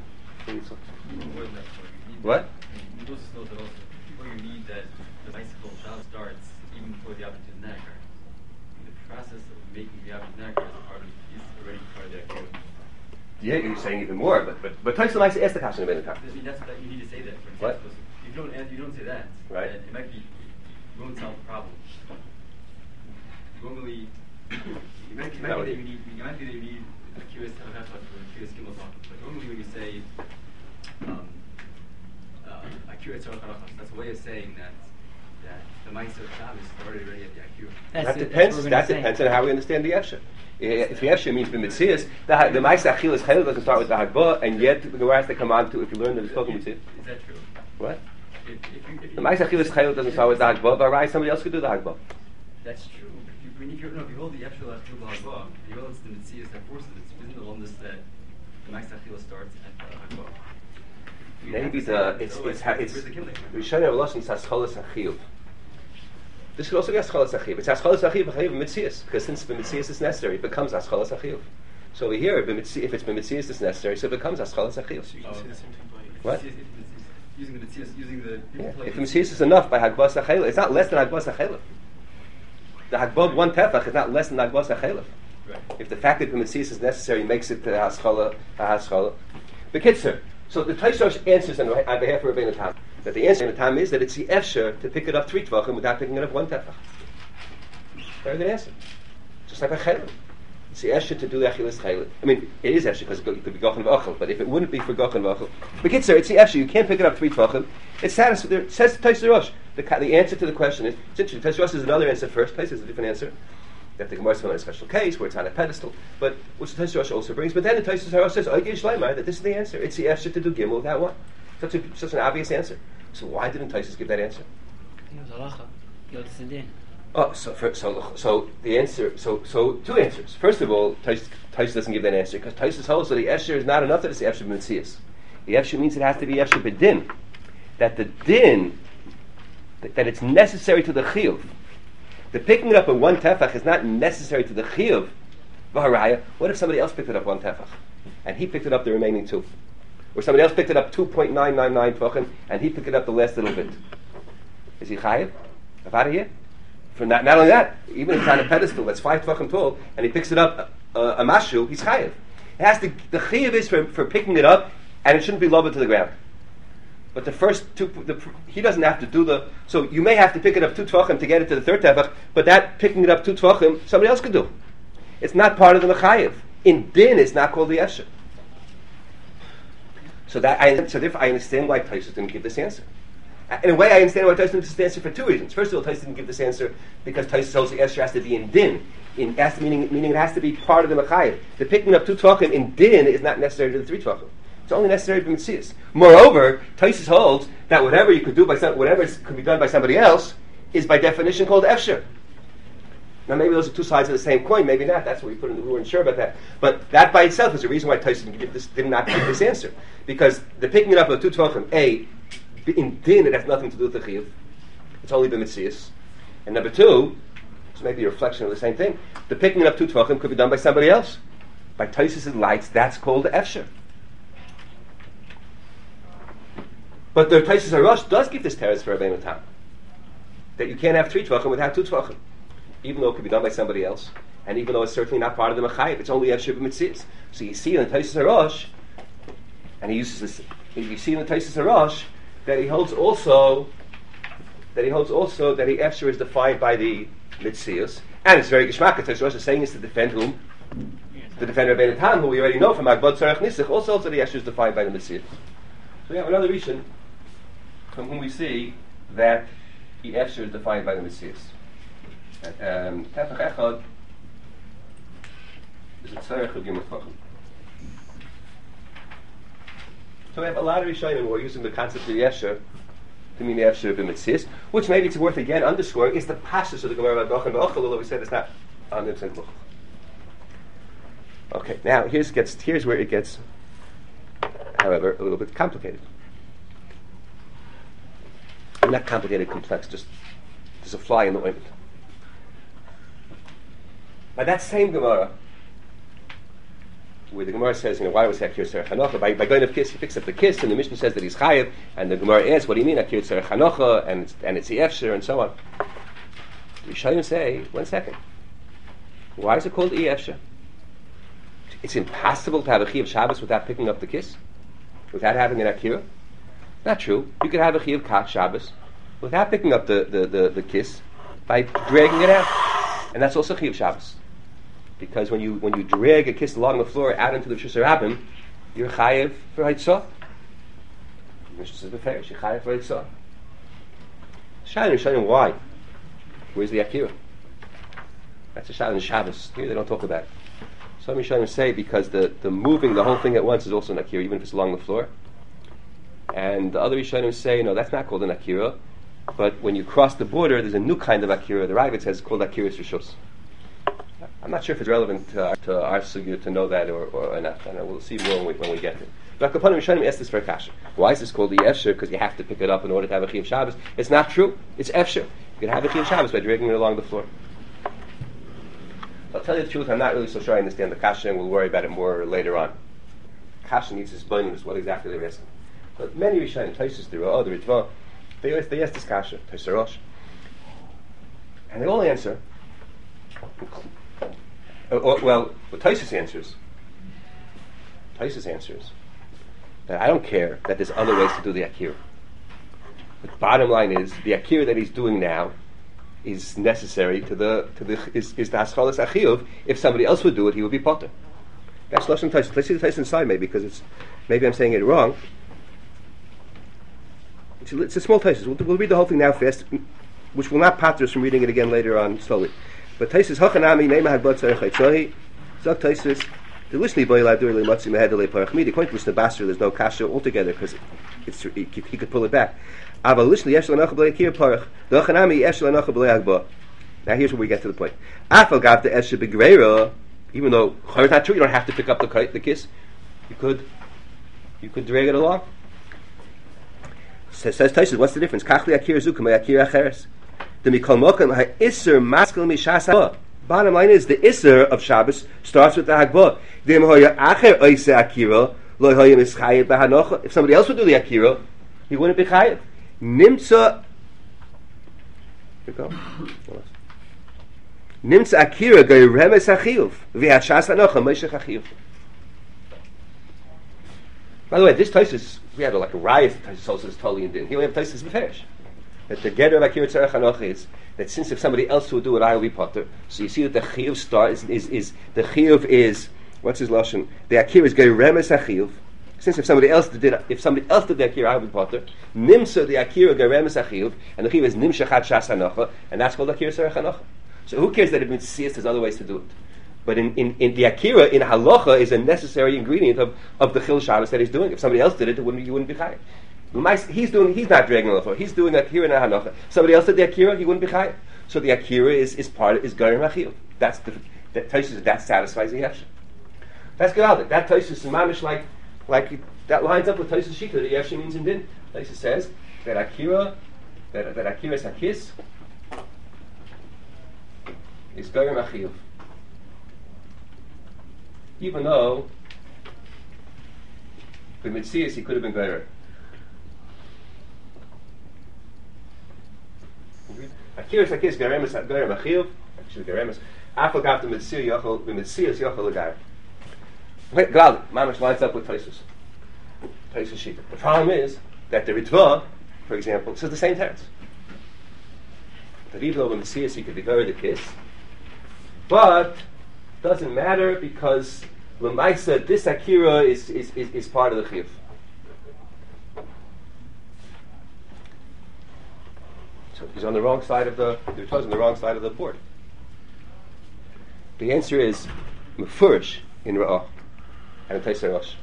What? You also know that also, before you need that the bicycle Shabbos starts even before the Abed Necker. The process of making the Abed Necker is part of, is already part of the activity. Yeah, you're saying even more, but but but Taisha Rosh asked the question about the time. I mean, that's that you need to say that. For What? example, if you don't add, you don't say that. Right. Then it might be, you won't solve the problem. Normally, it might, it might be that you need, it might be that you need a Q S Halacha or a Q S Gimel Talk. But normally when you say um, uh, a Q S Halacha, that's a way of saying that that the Ma'aser of Shabbos started already at the Akira. That depends. That depends on how we understand the Yefsha. If the Yefsha means b'mitzias, the the Ma'aser Achilas Chayil doesn't start with the Hagbah, and yet the Gemara has to come on to if you learn that it's talking mitzvah. Is that true? What? If, if you, if The you, Ma'aser Achilas Chayil doesn't start with the Hagbah, but right, somebody else could do the Hagbah. That's true. If you, when you, no, if you hold the Yefshel Achil B'Hagba, you hold it's the Mitzias that forces it. Isn't the longest that the Ma'aser Achila starts at the Hagba? Maybe the it's it's ha- it's where's the killing? Rishon Eloshon says Cholas Achiyuv. This could also be Ascholas Achiyuv. It's Ascholas Achiyuv B'Chayiv Mitzias, because since B'Mitzias is necessary, it becomes Ascholas Achiyuv. So over here, if it's B'Mitzias is necessary, so it becomes Ascholas Achiyuv. So you can say the same thing by What? Using the Mitzias, using the Yeah. If the Mitzias is enough by Hagbas Achayla, it's not less than Hagbas Achayla. The Hagbah one tefach is not less than Hagbas Achayla. Right. If the fact that the Mitzias is necessary makes it to Haschala, Haschala. Bekitzer. So the Taishosh answers on, on behalf of Rabbeinu Tam that the answer in the time is that it's the efsher to pick it up three tvachim without picking it up one tefach. Very good answer. Just like a chayla. It's the efsher to do the achilas chayla. I mean, it is efsher because it could be gochen v'achel, but if it wouldn't be for gochen v'achel, Bekitzer, it's the efsher. You can't pick it up three tvachim. It's satisfied. It says Taishosh Rosh. The, the answer to the question is, it's interesting. Taishosh Rosh is another answer first. Place is a different answer. That the Gemara is on a special case where it's on a pedestal, but which the Taishosh Rosh also brings. But then the Taishosh Rosh says, "Oigei Shleimah," that this is the answer. It's the efsher to do gimel without one. Such a such an obvious answer. So why didn't Taishosh give that answer? Oh, so for, so so the answer. So so two answers. First of all, Taishosh doesn't give that answer because Taishosh holds that the efsher is not enough that it's the efsher b'mitzias. The efsher means it has to be efsher b'din. That the din, that, that it's necessary to the chiyuv. The picking it up of one tefach is not necessary to the chiyuv. V'haraya. What if somebody else picked it up one tefach, and he picked it up the remaining two, or somebody else picked it up two point nine nine nine tefachim, and he picked it up the last little bit? Is he chayiv? Out of here? For not, not only that, even if it's on a pedestal that's five tefachim tall, and he picks it up uh, a mashu, he's chayiv. It has to. The chiyuv is for, for picking it up, and it shouldn't be lowered to the ground. But the first two, the, he doesn't have to do the. So you may have to pick it up two tvachim to get it to the third tefach, but that picking it up two tvachim, somebody else could do. It's not part of the mechayev. In din, it's not called the efsher. So that I so therefore I understand why Taishosh didn't give this answer. In a way, I understand why Taishosh didn't give this answer for two reasons. First of all, Taishosh didn't give this answer because Taishosh holds the efsher has to be in din. In has to, meaning meaning it has to be part of the mechayev. The picking up two tvachim in din is not necessary to the three tvachim. It's only necessary for Mitzias. Moreover, Taishosh holds that whatever you could do by some, whatever could be done by somebody else is by definition called efsher. Now maybe those are two sides of the same coin, maybe not. That's what we put in. We weren't sure about that. But that by itself is the reason why Taishosh didn't give this, did not give this answer, because the picking it up of two tvachim, a in din it has nothing to do with the chiyuv. It's only the Mitzias. And number two, it's maybe a reflection of the same thing. The picking it up two tvachim could be done by somebody else. By Taishosh's lights, that's called efsher. But the Taishosh Rosh does give this teretz for Rabbeinu Tam, that you can't have three tvachim without two tvachim, even though it could be done by somebody else, and even though it's certainly not part of the mechayev, it's only efsher b'mitzias. So you see in the Taishosh Rosh, and he uses this. You see in the Taishosh Rosh that he holds also that he holds also that the efsher is defined by the mitzias, And it's very geschmacklich. So Rosh is saying this to defend whom? To defend Rabbeinu Tam, who we already know from Agbod Tzarech Nisach, also also the Yeshua is defined by the Messiah. So we have another reason from whom we see that the Yeshua is defined by the Messiah. Um, Tefach Echad is a Tzarech of Yom Tachim. So we have a lot of Rishonim who are using the concept of Yeshua to mean the Yeshua of the Messiah, which maybe it's worth again underscoring is the passage of the Gemara about Bach and Ba'achal, although we said it's not on the Tzarech. Okay, now here's gets here's where it gets, however, a little bit complicated. Not complicated, complex, just there's a fly in the ointment. By that same Gemara, where the Gemara says, you know, why was Akir Tzarech Hanocha? By, by going of kiss, he picks up the kiss, and the Mishnah says that he's chayiv, and the Gemara asks, what do you mean Akir Tzarech Hanocha? And it's and it's the Efsher, and so on. The Rishonim say, one second, why is it called E Efsher? It's impossible to have a Chi of Shabbos without picking up the kiss, without having an Akira. Not true. You could have a Chi of Kach Shabbos without picking up the, the, the, the kiss by dragging it out, and that's also Chi of Shabbos. Because when you when you drag a kiss along the floor out into the Shusar Rabim, you're chayiv for Haitzah. Mishnah says beferish, you're chayiv for Haitzah. Shayin, Shayin, why? Where's the Akira? That's a Shayin in Shabbos. Here they don't talk about it. Some Rishonim say because the, the moving the whole thing at once is also an Akira, even if it's along the floor. And the other Rishonim say, no, that's not called an Akira. But when you cross the border, there's a new kind of Akira. The Ravid says it's called Akiras Rishus. I'm not sure if it's relevant to our, to our sugya to know that or, or not. I don't know, we'll see more when we, when we get there. But Kapanim Rishonim asked this for a kasha. Why is this called the Efsher? Because you have to pick it up in order to have a Chi of Shabbos. It's not true. It's Efsher. You can have a Chi of Shabbos by dragging it along the floor. I'll tell you the truth, I'm not really so sure I understand the kasha, and we'll worry about it more later on. Kasha needs to explain us what exactly they're asking. But many Rishonim, Taisus, the Ra'ah, the Ritva, they, they ask this kasha, Taisus Rosh. And they all answer, uh, uh, well, what Taisus answers, Taisus answers, that I don't care that there's other ways to do the Akira. The bottom line is, the Akira that he's doing now is necessary to the to the is, is the Haschalas Achiyuv. If somebody else would do it, he would be potter. That's Lashon Taisus. Let's see the Taisus inside, maybe, because it's maybe I'm saying it wrong. It's a, it's a small Taisus. We'll, we'll read the whole thing now fast, which will not patter us from reading it again later on slowly. But Taisus Hachanami Neima Hagbot Tzarech Haitzah. Zok Taisus. The listening boy allowed to matzi mehed le parachmidi. According to Mishnah Basra, there's no kasha altogether because it's he, he could pull it back. Aval listening yesh l'nacha b'lei akir parach. The Hachanami yesh l'nacha b'lei agba. Now here's where we get to the point. Afal gav the eshe b'greira. Even though it's not true, you don't have to pick up the the kiss. You could, you could drag it along. Says Taisus, what's the difference? Kachli akir zukum akir acheres. The mikol mokem ha'isser maskel mishas ha'ba. Bottom line is the Isser of Shabbos starts with the Hagbah. If somebody else would do the Akira, he wouldn't be chayiv. Nimtza, Nimtza Akira geiremes achiyuv v'hashas hanocha meishach achiyuv. By the way, this Taisus, we had like a riot. Taisus also is totally in din. Here we have Taisus b'ferish. That the getter of Akira Tzarech Hanocha is that since if somebody else would do it, I will be potter. So you see that the chiyuv start is, is, is the chiyuv is what's his lashon? The Akira is geiremes achiyuv. Since if somebody else did if somebody else did the Akira, I will be potter. Nimsa the Akira geiremes achiyuv, and the chiyuv is nimshachat shas hanocha, and that's called Akira Tzarech Hanocha. So who cares that it means see there's other ways to do it? But in, in, in the Akira in halacha is a necessary ingredient of, of the chil Shabbos that he's doing. If somebody else did it, it wouldn't you wouldn't be chayiv. He's doing. He's not dragging on the floor. He's doing that here in Hanocha. Somebody else did the Akira, he wouldn't be chayiv. So the Akira is, is part is Garim Achiyuv. That's the that Taisus that satisfies the Yesha. That's good. That Taisus is mamish like like that lines up with Taisus Shita. The Yesha means in din. Taisus says that Akira that that Akira is Hakis is Garim Achiyuv. Even though the Mitzias he could have been Garim. Akiras Akiras Garemus Garem Achiyuv. Actually, Garemus. Afagav the Mitzir Yochel the Mitzias Yochel Lagar. Glad Mamish lines up with Taisus. Taisus Shita. The problem is that the Ritva, for example, says the same teretz. That even though the Mitzias he could be Garer the kiss, but doesn't matter because L'maisa, this Akira is, is, is, is part of the Chiyuv. So he's on the wrong side of the, the Ritva's on the wrong side of the board. The answer is Mefurish in Ra'ah and in Taisei Rosh.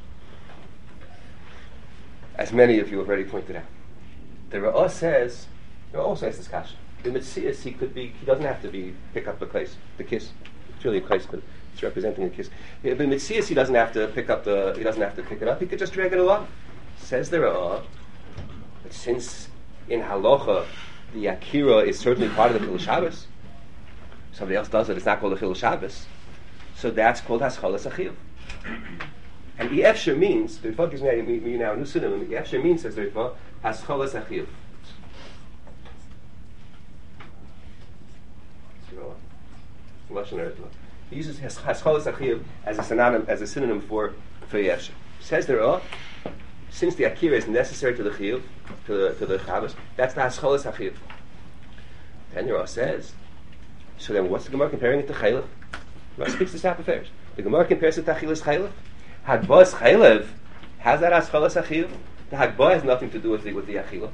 As many of you have already pointed out. The Ra'ah says, Ra'ah also has this kasha. The Metzias, he could be, he doesn't have to be, pick up the place, the kiss. It's really a kiss, but it's representing a kiss. Yeah, but Metzias, he doesn't have to pick up the, he doesn't have to pick it up, he could just drag it along. Says the Ra'ah, but since in Halacha, the Akira is certainly part of the Chilul Shabbos, somebody else does it, it's not called the Chilul Shabbos, so that's called Haschalas Achiv. And Efsher means, the Ritva gives me, me now a new synonym, Efsher means, says the Ritva, Haschalas Achiv. He uses Haschalas Achiv as a synonym, as a synonym for, for Efsher. Says the Ritva, since the Akira is necessary to the Chiyuv, to the, to the Shabbos, that's the Haschalas Achiv. Then the Ritva says, so then what's the Gemara comparing it to Chaylev? The Gemara speaks to Sap affairs. The Gemara compares it to Achilas Chaylev. Hagbah's Chaylev has that Haschalas Achiv. The Hagbah has nothing to do with the, with the Achila.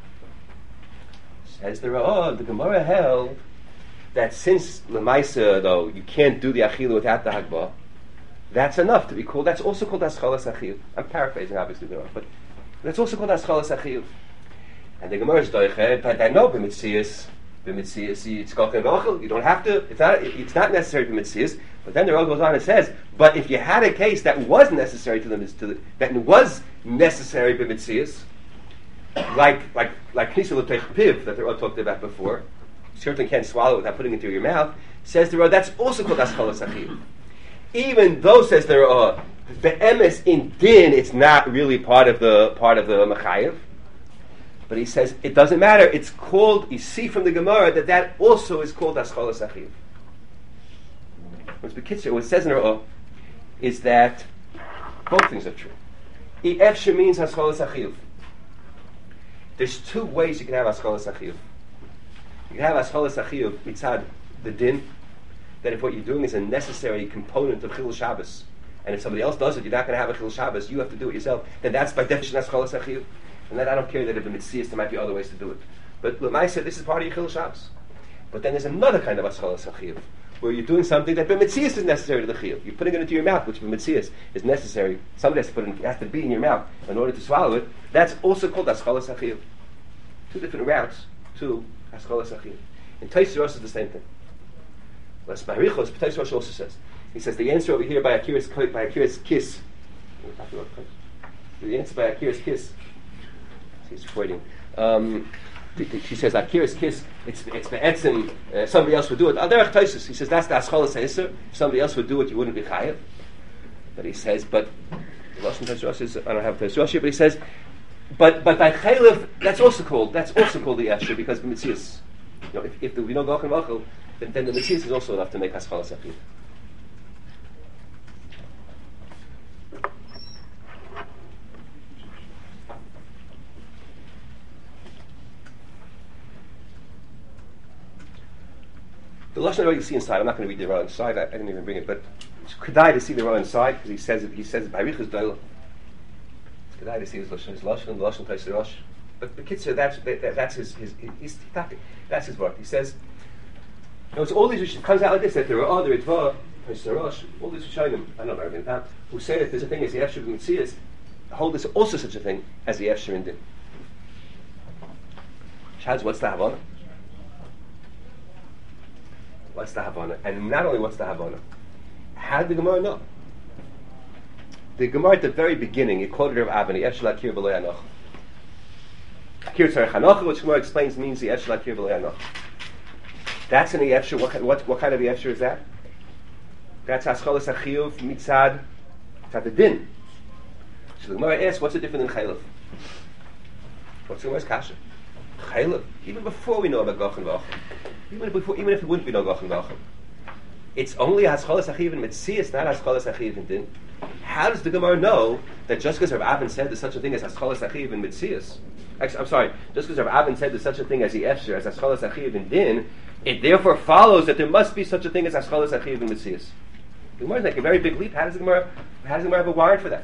Says the Ra'ah, the Gemara held that since L'maisa, though, you can't do the Achila without the Hagbah, that's enough to be called, that's also called Haschalas Achiv. I'm paraphrasing, obviously, but that's also called Haschalas Achiv. And the Gemara is doichet, but I know b'mitzias, b'mitzias, it's kalken v'achel, you don't have to, it's not, it's not necessary b'mitzias, but then the Ra'ah goes on and says, but if you had a case that was necessary to them, to the, that was necessary b'mitzias, like, like, like Knisa l'teich piv, that the Ra'ah talked about before, you certainly can't swallow it without putting it into your mouth, says the Ra'ah, that's also called Haschalas Achiv. Even though, says the Ra'ah, the emes in din, it's not really part of the part of the Mechayev. But he says it doesn't matter. It's called. You see from the Gemara that that also is called Haschalas Achiv. What's B'kitzur? What it says in the Ra'ah is that both things are true. Efsher means Haschalas Achiv. There's two ways you can have Haschalas Achiv. You can have Haschalas Achiv mitzad the din. That if what you're doing is a necessary component of Chilul Shabbos, and if somebody else does it, you're not going to have a Chilul Shabbos, you have to do it yourself, then that's by definition Haschalas Achiv. And then I don't care that if the Mitzias, there might be other ways to do it. But L'mai said this is part of your Chilul Shabbos. But then there's another kind of Haschalas Achiv, where you're doing something that b'mitzias is necessary to the Chiyuv. You're putting it into your mouth, which b'mitzias is necessary. Somebody has to put it in, has to be in your mouth in order to swallow it. That's also called Haschalas Achiv. Two different routes to Haschalas Achiv. In Taisei Rosh is the same thing. Las Marichos, Taisei Rosh also says. He says the answer over here by Akira's by Akira's kiss. The answer by Akira's kiss. He's Freudian. Um, she says Akira's kiss. It's it's be'etzim. Uh, somebody else would do it. Alderech Taisus. He says that's the Haschalas Ha'isur. If somebody else would do it, you wouldn't be chayav. But he says, but the Lashon Taisei Rosh is, I don't have Taisei Rosh here, but he says, but but by chaylev, that's also called that's also called the Esher because the Mitzias. You know, if, if there would be no Gachim Vachel, then, then the Mitzias is also enough to make Haschalas Achiv. The Lashon Hara you see inside, I'm not going to read the Ra inside, I, I didn't even bring it, but it's Kedai to see the Ra inside, because he says it, he says it by Riches Doyle. It's Kedai to see his Lashon, his Lashon, the Lashon Taisei Rosh. But the Kitzur, that's, that, that's his, his, his, his that's his work. He says, you know, it's all these, it comes out like this, that there are other Ritva, Taisei Rosh, all these Rishonim, I don't know everything about, who say that there's a thing as the Efsher of Mitzias, hold this also such a thing as the Efsher in Din. Shaz, what's the Havana? What's the Havana? And not only what's the Havana, how did the Gemara know? The Gemara at the very beginning, it quoted Rav Avani, Efshel Akir B'Lo Yanoch. Akir Tzarech Hanocha, which Gemara explains means the Efshel Akir B'Lo Yanoch. That's in the Efshel. What, what, what kind of the Efshel is that? That's Haschalas Achiyuv Mitzad Mitzad the Din. So the Gemara asks, what's the difference in Chaylev? What's the Gemara's kasha? Chaylev, even before we know about Gachim V'Achim, even before, even if it wouldn't be no Gachim V'Achim, it's only Haschalas Achiv in Metzias, not Haschalas Achiv in Din. How does the Gemara know that just because Rav Avin said there's such a thing as Haschalas Achiv in Mitzias, I'm sorry, just because Rav Avin said there's such a thing as the Efsher, as Haschalas Achiv in Din, it therefore follows that there must be such a thing as Haschalas Achiv in Mitzias? The Gemara is making a very big leap. How does the Gemara, how does the Gemara have a warrant for that?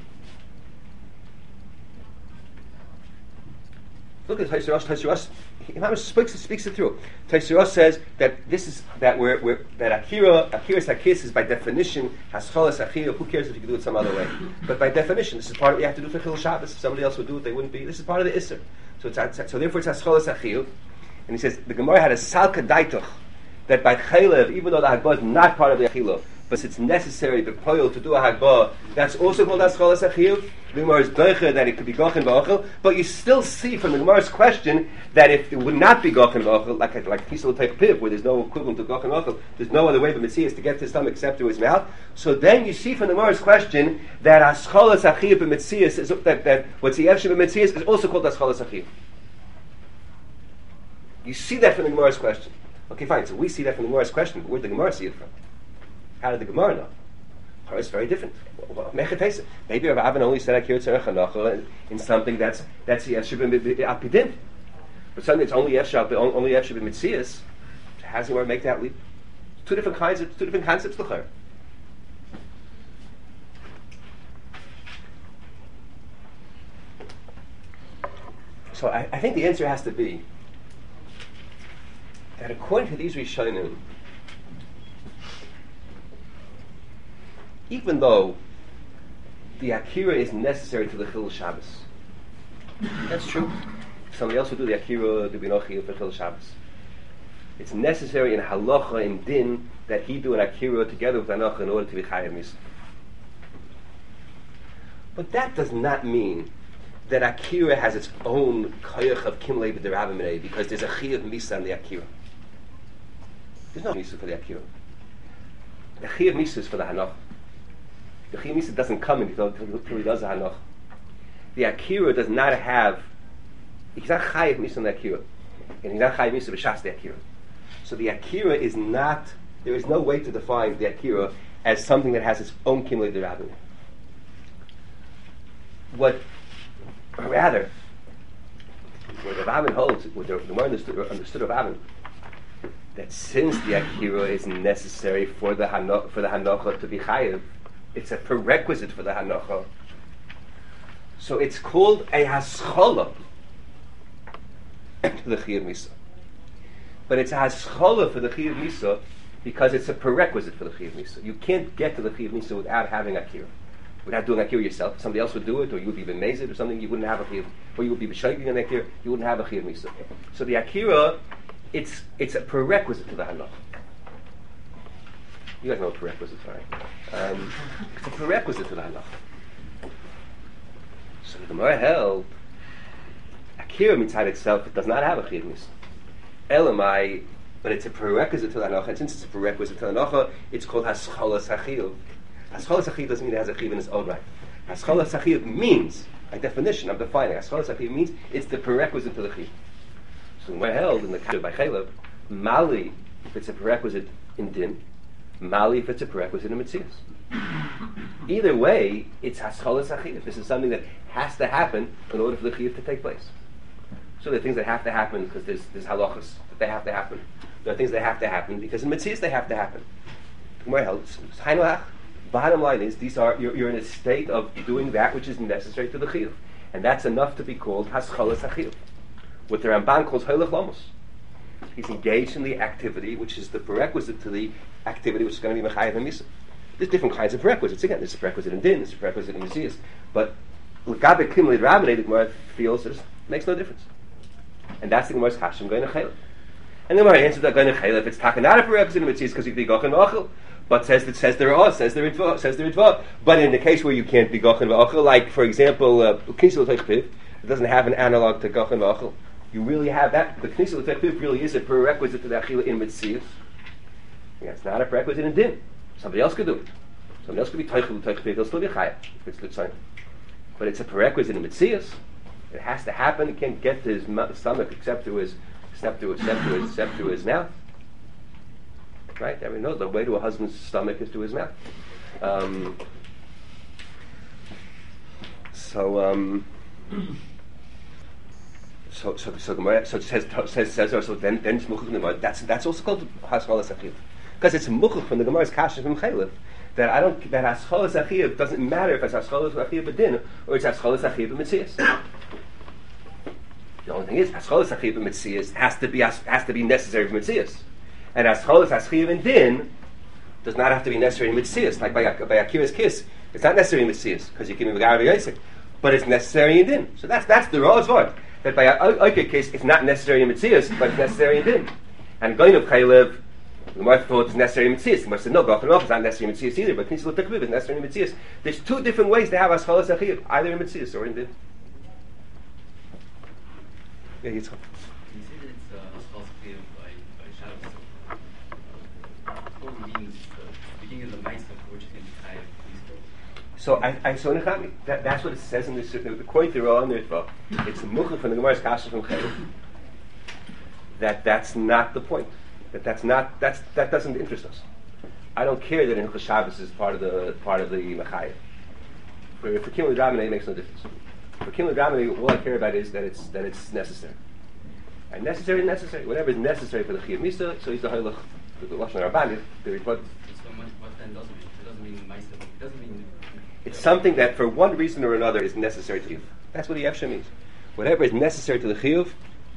Look at Taisir Rosh. Taisir Rosh, Imam speaks, speaks it through. Taisir Rosh says that this is that we're, we're that Akira Akira's Hakis is by definition Haschalas Achira. Who cares if you can do it some other way? But by definition, this is part of what you have to do for Chil Shabbos. If somebody else would do it, they wouldn't be. This is part of the Isser. So it's so therefore it's Haschalas Achira. And he says the Gemara had a Salka Daituch that by Chaylev, even though the Hagbah is not part of the Achila, but it's necessary the poil to do a Hagbah, that's also called Haschalas Achiyuv. The Gemara is doicha that it could be Gochin Ba'ochel, but you still see from the Gemara's question that if it would not be Gochin Ba'ochel, like like Kisel Teich Piv, where there's no equivalent to Gochin Ba'ochel, there's no other way but Metzias to get to his stomach except through his mouth. So then you see from the Gemara's question that Haschalas Achiyuv and Metzias is that, that what's the Efshim and Metzias is also called Haschalas Achiyuv. You see that from the Gemara's question. Okay, fine. So we see that from the Gemara's question. But where did the Gemara see it from? How did the Gemara know? Oh, it's very different. Maybe Rav Avin only said Akir Tzarech Hanocha in something that's that's the Yeshua Apidin, but something that's only Yeshua only Yeshua Mitzias. How does the Gemara make that leap? Two different kinds of two different concepts. L'chayr. So I, I think the answer has to be that according to these Rishonim, even though the Akira is necessary to the Chil Shabbos, that's true. If somebody else would do the Akira, the Binochi for Chil Shabbos. It's necessary in Halacha, in Din, that he do an Akira together with Anocha in order to be Chayav Misa. But that does not mean that Akira has its own koyach of Kimlei B'derabim Minei, because there's a Chayav Misa on the Akira. There's no Misa for the Akira. The Chayav Misa is for the Hanoch. The Chayav Misa doesn't come until, until he does the Hanoch. The Akira does not have, he's not Chayav Misa on the Akira. And he's not Chayav Misa B'shas the Akira. So the Akira is not, there is no way to define the Akira as something that has its own Kimlei B'derabim. What, rather, what Rav Avin holds, what the Gemara understood, understood of Avin, that since the Akira is necessary for the hano, for the Hanocha to be Chayiv, it's a prerequisite for the Hanocha. So it's called a Haschola to the Chayiv Misa. But it's a Haschola for the Chayiv Misa because it's a prerequisite for the Chayiv Misa. You can't get to the Chayiv Misa without having Akira. Without doing Akira yourself. If somebody else would do it, or you would be B'mezid or something, you wouldn't have a Chayiv, or you would be B'shayging an Akira, you wouldn't have a Chayiv Misa. So the Akira, it's it's a prerequisite to the Hanach. You guys know what prerequisites are, right? Um, it's a prerequisite to the Hanach. So the Gemara held, Akira inside itself, it does not have a Chayiv Misa. Elamai, but it's a prerequisite to the Hanach, and since it's a prerequisite to the Hanach, it's called Hascholas Achiyuv. Hascholas Achiyuv doesn't mean it has a Chiv in its own right. Hascholas Achiyuv means, by definition, I'm defining, Hascholas Achiyuv means it's the prerequisite to the Chiv. So we're held in the Kasha by Chaylev, Mali, if it's a prerequisite in Din, Mali if it's a prerequisite in Metzias. Either way, it's Hascholas Achiyuv. This is something that has to happen in order for the Chiv to take place. So there are things that have to happen because there's, there's halachas that they have to happen. There are things that have to happen because in Metzias they have to happen. We're held, bottom line is, these are you're, you're in a state of doing that which is necessary to the chiyuv, and that's enough to be called haschalas hachiyuv. What the Ramban calls hoylech lamos. He's engaged in the activity which is the prerequisite to the activity which is going to be mechayev and misa. There's different kinds of prerequisites. Again, there's a prerequisite in din, there's a prerequisite in mesias, but l'gabe kimli rabbanei, the Gemara feels that it makes no difference, and that's the Gemara's chashim going to chaylev. And the Gemara answers that going to chaylev, it's taka not a prerequisite in mesias because you can be gochin v'achil. But says that says there are says there itva says there itva. But in the case where you can't be gochin v'achil, like for example, uh, knisel teich piv, it doesn't have an analog to gochin v'achil. You really have that. The knisel teich piv really is a prerequisite to the achila in mitzias. Yeah, it's not a prerequisite in din. Somebody else could do it. Somebody else could be teichel teich piv. They'll still be chayav. It's litzayim. But it's a prerequisite in mitzias. It has to happen. It can't get to his stomach except through his except through except through his except through his mouth. Right? Everyone knows the way to a husband's stomach is to his mouth. Um, So, um, so, so, so, Gemara, so it says, says, says, so then, then it's muchach from the Gemara. That's that's also called haschalas achiyuv, because it's muchach from the Gemara's kasha from chaylev. That I don't, that haschalas achiyuv doesn't matter if it's haschalas achiyuv b'din or it's haschalas achiyuv b'mitzias. The only thing is, haschalas achiyuv b'mitzias has to be has to be necessary for mitzias, and haschalas achiyuv in din does not have to be necessary in mitzias. Like by by Akira's kiss, it's not necessary in mitzias because you give me v'gar v'yosek, but it's necessary in din. So that's that's the Rosh word. That by Akira's kiss, it's not necessary in mitzias, but it's necessary in din. And going of chaylev, the Gemara thought it's necessary in mitzias. The Gemara said no, Gofen Roch is not necessary in mitzias either. But Knisel Tekviv is necessary in mitzias. There's two different ways to have haschalas achiyuv, either in mitzias or in din. Yeah, Yitzchak. Can you say that it's uh, haschalas achiyuv by by Shabbos? What means the beginning of the Ma'aseh, which is going to be chayav? So I, I so Nechami, that, that's what it says in this. According to Roah and Ritva, it's the muchach from the Gemara's kasha from Chaylev. That that's not the point. That that's not that's that doesn't interest us. I don't care that Hilchos Shabbos is part of the part of the Mechayev. For for Kim L'Dramine it makes no difference. For Kim L'Dramine, all I care about is that it's that it's necessary. And necessary is necessary. Whatever is necessary for the Chiyuv Misa, so he's the Haylach, the Lashon Rabbanit. What What then doesn't mean? It doesn't mean Ma'aseh. It doesn't mean. It's something that for one reason or another is necessary to the Chiyuv. That's what the Yefsha means. Whatever is necessary to the Chiyuv,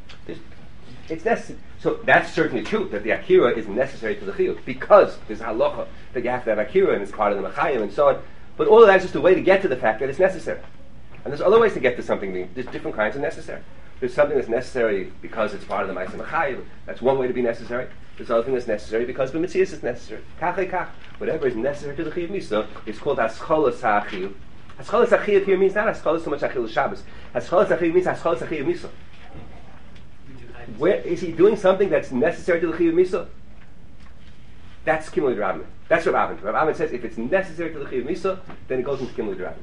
it's necessary. So that's certainly true that the Akira is necessary to the Chiyuv because there's halacha that you have to have Akira and it's part of the Mechayim and so on. But all of that is just a way to get to the fact that it's necessary. And there's other ways to get to something being, there's different kinds of necessary. There's something that's necessary because it's part of the Ma'aseh Mechayim. That's one way to be necessary. There's other thing that's necessary because the Mitzias is necessary. Kach kach. Whatever is necessary to the Chiyuv Misa is called Haschalas HaChiyuv. Haschalas HaChiyuv here means not Haschalas so much Achilus Shabbos. Haschalas HaChiyuv means Haschalas HaChiyuv Misa. Where is he doing something that's necessary to the Chiyuv Misa? That's Kimul D'Rabbanan. That's what Rav Rav says. If it's necessary to the Chiyuv Misa, then it goes into Kimul D'Rabbanan.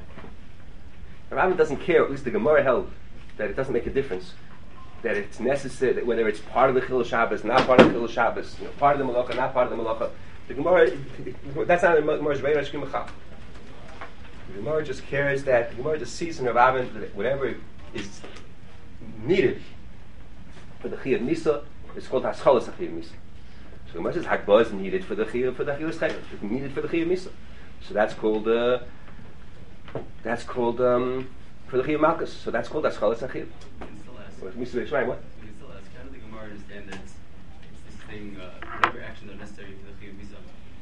Rav doesn't care. At least the Gemara held that it doesn't make a difference. That it's necessary, that whether it's part of the Chilul Shabbos, not part of the Chilul Shabbos, you know, part of the Malacha, not part of the Malacha. The Gemara, that's not the Gemara's Reira Shkim Machal. The Gemara just cares that the Gemara just sees in Rav that whatever is needed for the Chiyuv Misa is called Haschalas HaChiyuv Misa. So the Gemara says Hakbah is needed for the Chiyuv for the Chiyuv Chaylev. It's needed for the Chiyuv Misa. So that's called uh, that's called um, for the Chiyuv Malkus. So that's called Haschalas HaChiyuv. What? We can still ask, how does the Gemara understand that it's, it's this thing, uh, whatever actions are necessary for the Chiyuv Misa?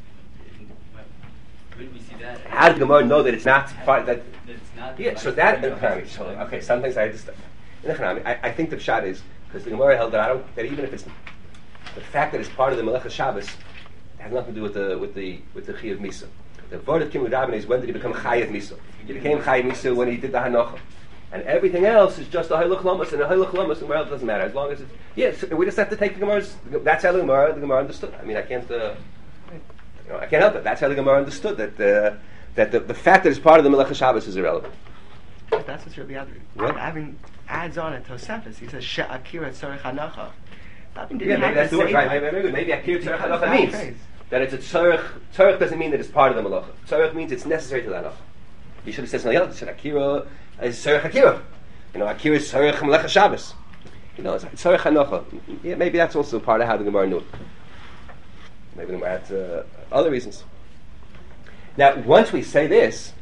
Wouldn't we see that? How does the Gemara know that it's not part that? That it's not. Yeah, so that in so, okay. Some things I just in I, I think the pshat is because the Gemara held that I don't that even if it's the fact that it's part of the Melech Shabbos has nothing to do with the with the with the Chiyuv Misa. The word of Kimul D'Rabbanan is when did he become Chayav Misa? He became Chayav Misa when he did the Hanocha. And everything else is just a Haylach Lamas, and a Haylach Lamas, and well, it doesn't matter as long as it's yes. Yeah, we just have to take the Gemara's. That's how the Gemara, the Gemara understood. I mean, I can't, uh, you know, I can't help it. That's how the Gemara understood that uh, that the, the fact that it's part of the Melech Shabbos is irrelevant. But that's what's really other. What? Avin adds on it Tosefus. He says She'akira Tzorech Hanacha. Yeah, maybe that's the word. Right? Maybe, maybe Akira Tzorech Hanacha means that it's a tzorech. Tzorech doesn't mean that it's part of the Melech. Tzorech means it's necessary to the Hanacha. You should have said something else. You said Akira is Tzorech Akira. You know, Akira is Tzorech Melech Shabbos. You know, it's Tzorech Hanocha. Yeah, maybe that's also part of how the Gemara knew it. Maybe the Gemara had uh, other reasons. Now, once we say this,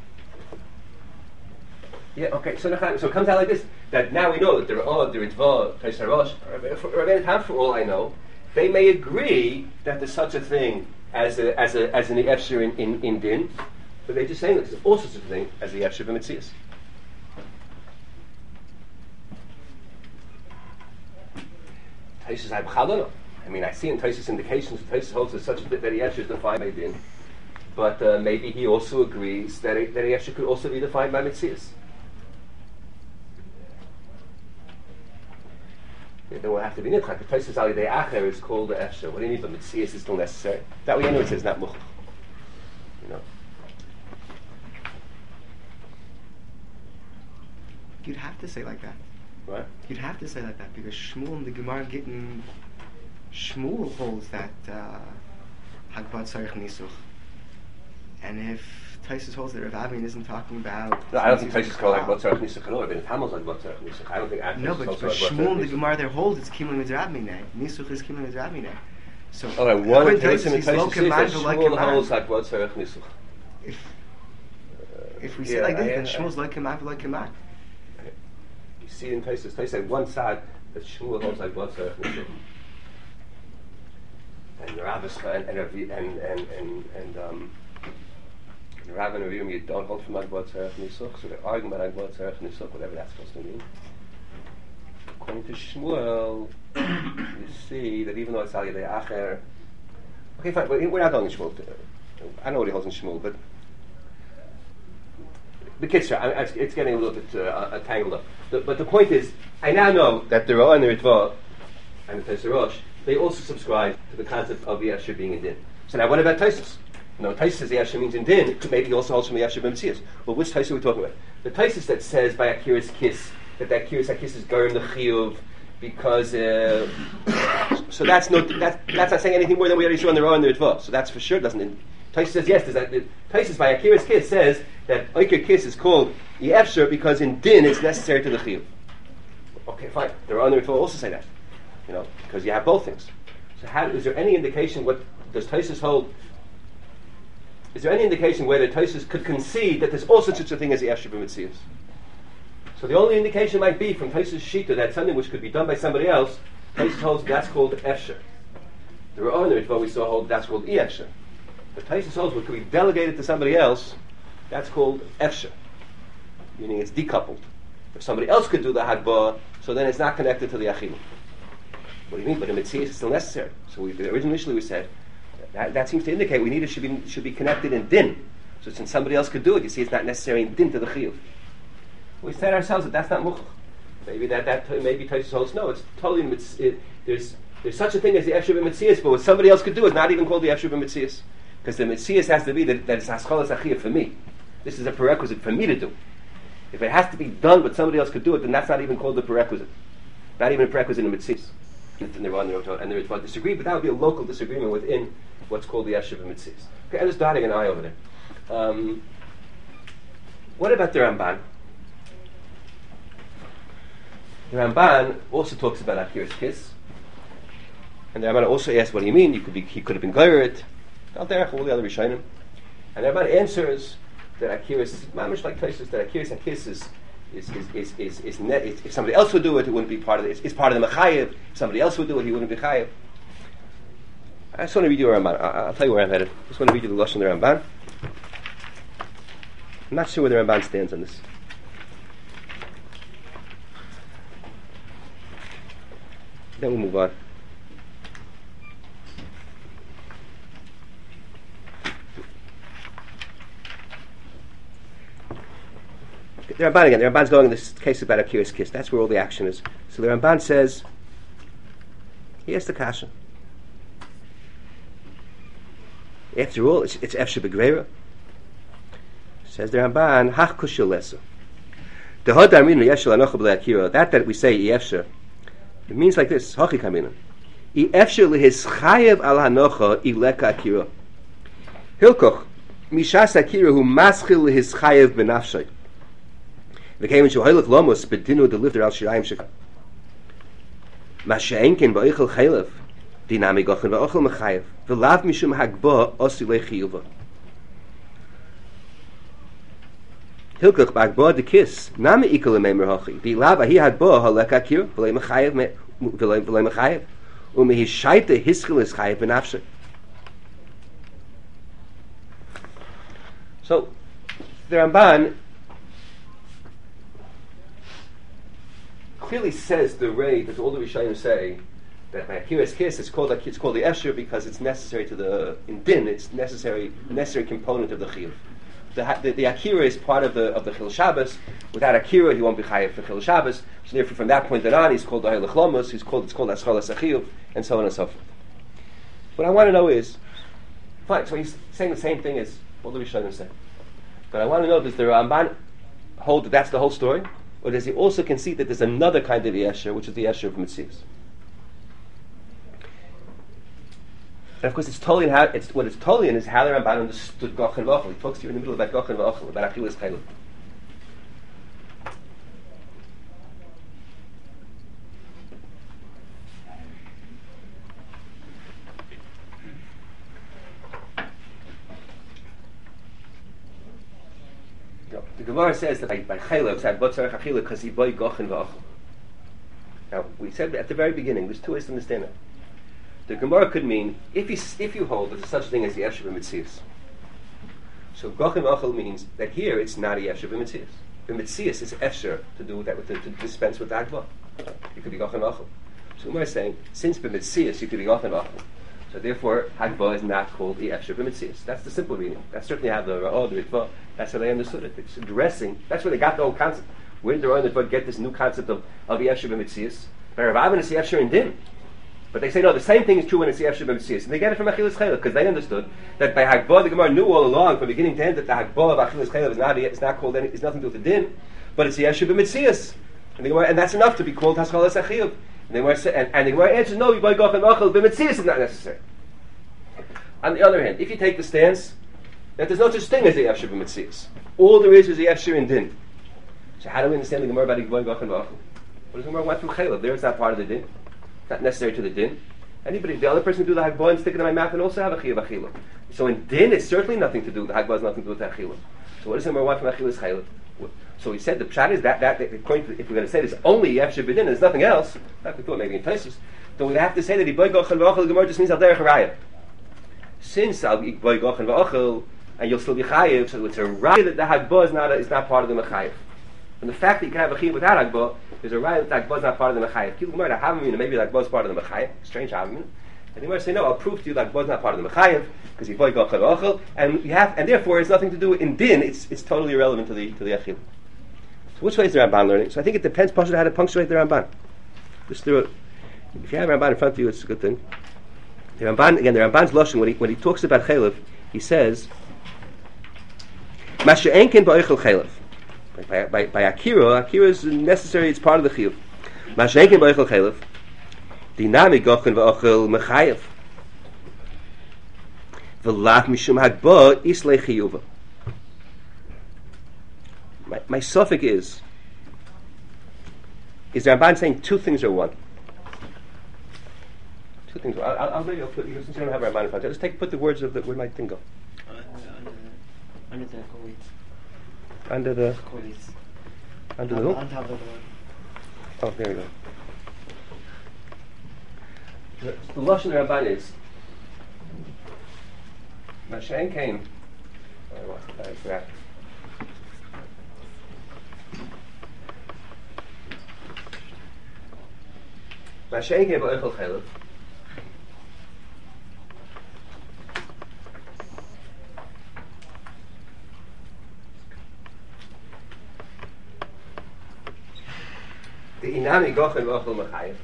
yeah, okay, so, so it comes out like this, that now we know that there are the Ritva, Taisar Rosh, Rabbeinu Tam, for all I know, they may agree that there's such a thing as a, as a, as an Efshir in, in, in Din, but they're just saying that there's also such a thing as the Efshir in Metzias. Taisus Haibchalono. I mean, I see in Taisus indications that Taisus holds that such a thing that the Efshir is defined by Din, but uh, maybe he also agrees that a, that the Efshir could also be defined by Metzias. Yeah, there will have to be nitchak. The Taisus Ali Dei Acher is called the Efshir. What do you need? But Metzias is still necessary. That way, anyway, it says not muchach. You know. You'd have to say like that. What? You'd have to say like that because Shmuel and the Gemara getting Shmuel holds that Hagbad Tzarech Nisuch, and if Taisus holds that Rav Avin isn't talking about. No, I don't think Taisus called like Batzarach Nisach at all. But Hamel's like Batzarach Nisach. I don't think. No, but, but Shmuel the Gemara there holds it's Kimlim Midrabmineh. Nisuch is Kimlim Midrabmineh. So. Oh, right, one when Taisus and he's lo Taisus says that kemad v'lo Shmuel kemad. holds like Batzarach Nisach. If if we Yeah, say like I- this, then I- Shmuel's lo kemad v'lo kemad. You see in Taisus, Taisus said one side that Shmuel holds like Batzarach Nisach. And Rabbis and and and and and, and um. And Rav and Ravim, you don't hold from Agbot Tzarech Nisach, so they're arguing about Agbot Tzarech Nisach, whatever that's supposed to mean. According to Shmuel, you see that even though it's Al Yedei Acher, okay, fine, but we're not going in Shmuel. I know what he holds in Shmuel, but the Kitzur, I mean, it's, it's getting a little bit uh, tangled up. The, but the point is, I now know that the Ra'ah and the Ritva and the Taisus Rosh, they also subscribe to the concept of the Yeshua being in Din. So now what about Taisus? No, Taisus says the Yeshua means in Din, it could maybe also holds from the Yeshua b'Metzias. Well, which Taisus are we talking about? The Taisus that says by Akira's kiss, that that Akira's kiss is Garim the Chiyuv, because, uh, so that's no, that, that's not saying anything more than we already saw on the Ra'ah and the Ritva. So that's for sure doesn't, it? Taisus says yes, there's that, the, Taisus by Akira's kiss says that Oiker kiss is called Yefsher because in Din it's necessary to the Chiyuv. Okay, fine. The Ra'ah and the Ritva also say that, you know, because you have both things. So how, is there any indication, what does Taisus hold? Is there any indication whether Taisus could concede that there's also such a thing as the Yeshua b'Metzias? So the only indication might be from Taisus Shita that something which could be done by somebody else, Taisus holds that's called Efsher. The Ra'ah and the Ritva we saw hold that's called Efsher. But Taisus holds what could be delegated to somebody else, that's called Efsher, meaning it's decoupled. If somebody else could do the Hagbah, so then it's not connected to the Achilu. What do you mean? But the Metzias is still necessary. So we, originally we said That, that seems to indicate we need it should be should be connected in din. So since somebody else could do it, you see, it's not necessary in din to the chiyuv. We said ourselves that that's not muchach. Maybe that that maybe Taisus holds no. It's totally it's, it, there's there's such a thing as the Efsher b'Metzias, but what somebody else could do is not even called the Efsher b'Metzias, because the Metzias has to be that, that it's haschalas achiyah for me. This is a prerequisite for me to do. If it has to be done, but somebody else could do it, then that's not even called the prerequisite. Not even a prerequisite in the Metzias. And the Ra'ah and the Ritva disagree, but that would be a local disagreement within what's called the Yeshiva Mitzvahs. Okay, I'm just dotting an I over there. Um, what about the Ramban? The Ramban also talks about Akira's kiss, and the Ramban also asks, "What do you mean? You could be, he could have been Geiret." Al derech all the other Rishonim, and the Ramban answers that Akira's mamish like Taisus that Akira's kiss is. Is is is is, is, net, is if somebody else would do it, it wouldn't be part of it. It's, it's part of the mechayev. If somebody else would do it, he wouldn't be chayev. I just want to read you a Ramban. I'll tell you where I'm headed. I just want to read you the lashon of the Ramban. I'm not sure where the Ramban stands on this. Then we'll move on. The Ramban again. The Ramban's going in this case about Akira's kiss. That's where all the action is. So the Ramban says, here's the kasha. After all, it's, it's Efshe Begreira. Says the Ramban, Hach kushil lesa. The Hodarminu Yeshel Anocha B'le Akira. That that we say Efshe, it means like this. Hachi Kamina. Efshe lehis chayev al Hanocha ileka Akira. Hilkoch mishas Akira hu maschil lehis chayev benafshay. V'keim shohaylach lomos bedinu delifter al shirayim shekah. Masha'enken ba'oichel chaylev dinami gochen va'ochel mechayev v'lav mishum hagba osilei chiyuva. Hilkach ba'agba de kiss nami ikel emeimer hachi v'lav ahi hagba halek akir v'lei mechayev v'lei mechayev u'mehi shaita hiskil is chayev benafshay. So the Ramban clearly says the way that all the Rishonim say that by Akira's kiss it's called it's called the Efsher because it's necessary to the in din it's necessary necessary component of the Chiyuv. The, the, the Akira is part of the of the Chil Shabbos. Without Akira, he won't be chayav for Chil Shabbos. So therefore, from that point on, he's called the Haylech Lomos. He's called it's called Aschalas Achiyuv, and so on and so forth. What I want to know is, fine. So he's saying the same thing as all the Rishonim say, but I want to know: does the Ramban hold that that's the whole story? Or does he also concede that there's another kind of Yesher, which is the Yesher of Metzias? And of course, it's totally in how, it's, what it's totally in is how the Ramban understood Goch and V'achel. He talks to you in the middle about Goch and V'achel, about Achilas Chaylev. The Gemara says that by, by Chaylev, it's Botzarech Achila because he boy Goch and V'achel. Now, we said at the very beginning, there's two ways to understand it. The Gemara could mean, if you, if you hold that there's such a thing as the Efshe B'Metzias. So Goch and V'achel means that here it's not a Efshe B'Metzias. B'Metzias is Efshe to do with that, with the, to dispense with the Agba. It could be Goch and V'achel. So Gemara is saying, since B'Metzias you could be Goch and V'achel, so therefore Agba is not called the Efshe B'Metzias. That's the simple meaning. That's certainly how the Ra'ah, the Ritva, that's how they understood it. It's addressing, that's where they got the whole concept. Where did the Ra'ah and the Ritva get this new concept of, of the Efshe B'Metzias? By Rav Avin it's the Efshe in Din. But they say, no, the same thing is true when it's the Efshe B'Metzias. And they get it from Achilas Chaylev, because they understood that by Hagbah, the Gemara knew all along, from beginning to end, that the Hagbah of Achilas Chaylev is not, is not called any, it's nothing to do with the Din, but it's the Efshe B'Metzias. And, the Gemara, and that's enough to be called Haschalas Achiv. And the Gemara say, and, and the Gemara answers, no, you buy Goch and V'achel, B'Metzias is not necessary. On the other hand, if you take the stance that there's no such thing as the Efshe B'Metzias, all there is is the Efshe in Din. So how do we understand the Gemara about the Goch and V'achel? What does the Gemara want from Chaylev? There it's not part of the Din. It's not necessary to the Din. Anybody, the other person can do the Hagbah and stick it in my mouth and also have a Chiyuv Achila. So in Din, it's certainly nothing to do, the Hagbah has nothing to do with the Achila. So what does the Gemara want from Achilas Chaylev? So he said the pshat is that, that, that according to, if we're going to say this only Efshe B'Din and there's nothing else, like we thought maybe in Taisus, then we have to say that Iboy Goch and V'achel, the Gemara just means Al Derech Harayah. Since Al Iboy Goch and V'achel, and you'll still be Chayiv, so it's a Raya that the Hagbah is not, a, is not part of the Mechayiv. And the fact that you can have a Chiyuv without Hagbah, there's a Raya that the Hagbah is not part of the Mechayiv. People might have maybe the Hagbah is part of the Mechayiv, strange Havamina. And you might say, no, I'll prove to you that Hagbah is not part of the Mechayiv, because Iboy Goch and V'achel, and you have, and therefore it's nothing to do in Din, it's it's totally irrelevant to the to the Achil. So which way is the Ramban learning? So I think it depends partially how to punctuate the Ramban. Just through it. If you have Ramban in front of you, it's a good thing. The Ramban, again, the Ramban's Lashon, when he, when he talks about Chaylev, he says, Masha Enkin ba'oichel Chaylev. By, by, by Akira, Akira is necessary, it's part of the Chiyuv. Masha Enkin ba'oichel Chaylev. Dinami Gochen v'ochel Mechayev. V'lach mishum Hagbah islei Chiyuva. My, my suffix is, is the Ramban saying two things are one? Two things. I'll, I'll, I'll maybe I'll put, since you don't have Ramban in front, I'll just take put the words of the, where my thing go. Uh, under, under the Kolis. Under the Kolis. Under the who? On top of the one. Oh, there we go. The, the Lashon Ramban is Mashen came. Oh, I forgot. Mashen came ba'ochel Chaylev. The inami Gochen v'ochel Mechayev.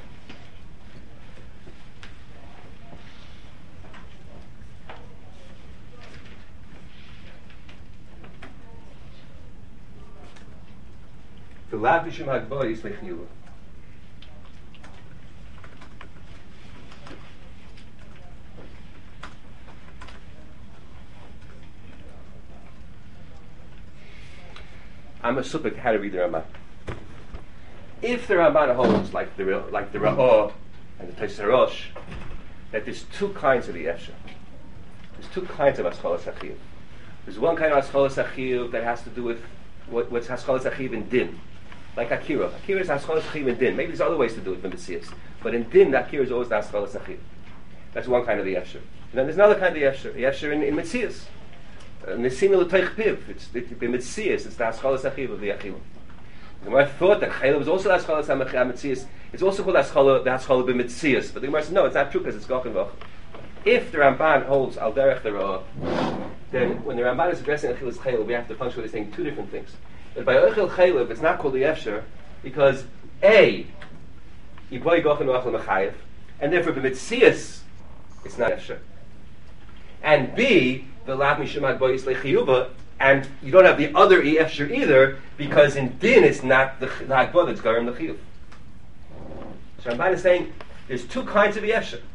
The lav mishum Hagbah islei Chiyuva. I'm a supik how to read the Ramban. If the Ramban holds like the like the Ra'ah and the Tosfos Rosh, that there's two kinds of the Efshe. There's two kinds of Haschalas Achiv. There's one kind of Haschalas Achiv that has to do with what, what's Haschalas Achiv in Din, like Akira. Akira is Haschalas Achiv in Din. Maybe there's other ways to do it than Metzias, but in Din, Akira is always the Haschalas Achiv. That's one kind of the Efshe. And then there's another kind of the Efshe. The Efshe in, in Metzias. Nesim l'toich piv. It's the Metzias. It's the Haschalas Achiv of the Achila. The Gemara thought that Chaylev was also the Haschalas HaMetzias. It's also called the Haschalah b'Metzias. But the Gemara said, no, it's not true because it's Goch and V'achel. If the Ramban holds Al Derech the Ra'ah, then when the Ramban is addressing Achilas Chaylev, we have to punctuate this saying two different things. But by Ochel Chaylev, it's not called the Efsher because A, Yiboy Goch and V'achel Mechayev, and therefore b'Metzias, it's not Efsher. And B, the Lav Mishum Hagbah Islei Chiyuva, and you don't have the other E Efsher either, because in Din it's not the, the Hagbah that's Garam the Chiyuv. So Ramban is saying there's two kinds of E Efsher.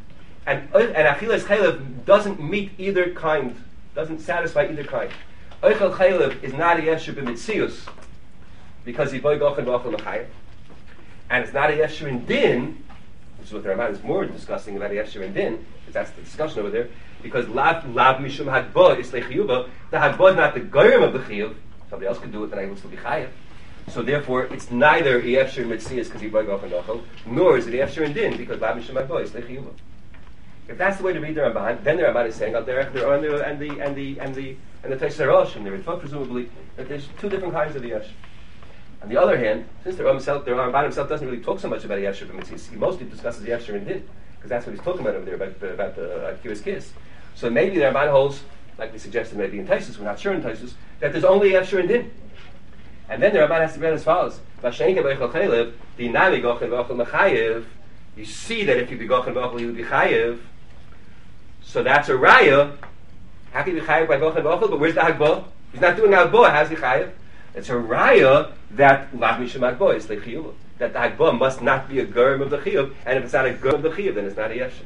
And and achilas chaylev doesn't meet either kind, doesn't satisfy either kind. Oichel chaylev is not a yesher b'mitzius because he boy gochen v'ochel mechayim, and it's not a yesher in din, which is what the Ramban is more discussing about a yesher in din, because that's the discussion over there. Because lav lav mishum hagba is lechiyuba. The hagba is not the goyim of the chiyuv. Somebody else could do it, then I will still be chayav. So therefore, it's neither a yesher in mitzius because he boy gochen v'ochel, nor is it a yesher in din because lav mishum hagba is lechiyuba. If that's the way to read the Ramban, then the Ramban is saying out there, there are the and the and the and the and the Tosfos Rosh and the Ritva presumably that there's two different kinds of the yesh. On the other hand, since the Ramban himself, the Ramban himself doesn't really talk so much about a yesher b'mitzvah, he mostly discusses the yesher in din because that's what he's talking about over there about about the uh, kibbutz kiss. So maybe the Ramban holds, like we suggested, maybe in Taisus, we're not sure in Taisus, that there's only a yesher in din, and then the Ramban has to read as follows: Vashenke b'echol chaylev dinami gochen v'ochel mechayev. You see that if you be gochen v'ochel, you would be chayev. So that's a raya. How can you be chayav by gochen v'ochel? But where's the hagbah? He's not doing hagbah. How's he chayav? It's a raya that lav mishum hagbah is the chiyuv. That the hagbah must not be a germ of the chiyuv, and if it's not a germ of the chiyuv, then it's not a yesher.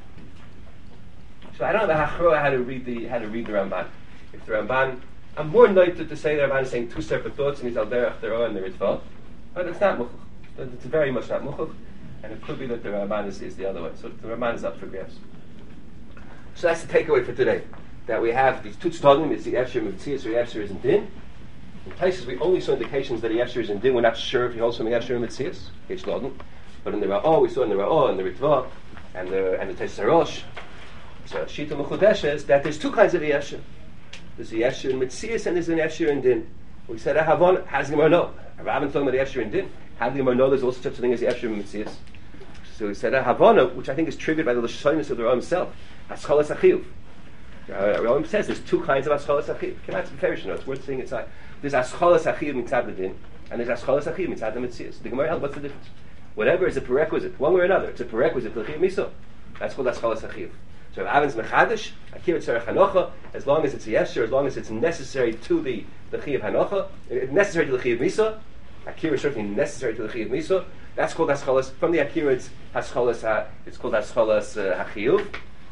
So I don't know the hachroa how to read the how to read the Ramban. If the Ramban, I'm more noted to say the Ramban is saying two separate thoughts, and he's al derech Torah and the Ritva, but it's not muchuch. It's very much not muchuch, and it could be that the Ramban is, is the other way. So the Ramban is up for grabs. So that's the takeaway for today. That we have these two tztogim, it's the Yesher Mitzias or Yesher is in Din. In places we only saw indications that a Yesher is in Din. We're not sure if he holds from a Yesher Mitzias, H. But in the Ra'ah, we saw in the Ra'ah and the Ritva and the and the Tosfos Rosh. So Shita Mechudesha is that there's two kinds of Yesher. There's a Yesher in Mitzias and there's an Yesher in Din. We said, Havon, how does the Gemara know? Rav talking about the Yesher in Din. How does the Gemara know there's also such a thing as Yesher in Mitzias? So we said, Havana, which I think is triggered by the Lashonis of the Ra'ah himself. Ascholas achiyuv. Rambam says there's two kinds of ascholas achiyuv. Cannot be fair, it's worth seeing inside. There's ascholas achiyuv mitzad the din, and there's ascholas achiyuv mitzad the mitzias. The Gemara held, what's the difference? Whatever is a prerequisite, one way or another, it's a prerequisite to the chiyuv miso. That's called ascholas achiyuv. So if Avon's mechadish, akir tzarech hanocha, as long as it's a yesher, as long as it's necessary to the the chiyuv hanocha, necessary to the chiyuv miso, akir is certainly necessary to the chiyuv miso. That's called ascholas. From the akir, it's ascholas. It's called ascholas achiyuv.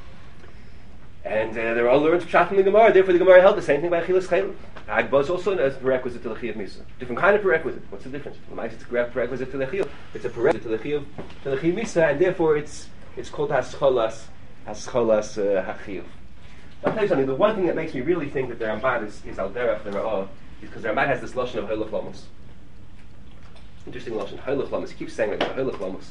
And uh, they're all learned from the Gemara. Therefore, the Gemara held the same thing by Achilas Chaylev. Hagbah is also a prerequisite to the Chiyuv Misa. Different kind of prerequisite. What's the difference? It's a prerequisite to the Chiyuv. It's a prerequisite to the Chiyuv to the Chiyuv Misa, and therefore it's it's called Hascholas Hascholas uh, Hachiyuv. I'll tell you something. The one thing that makes me really think that the Ramban is is al derech the Ra'ah is because the Ramban has this lashon of Holach Lamos. Interesting lashon, Holach Lamos. He keeps saying it, Holach Lamos.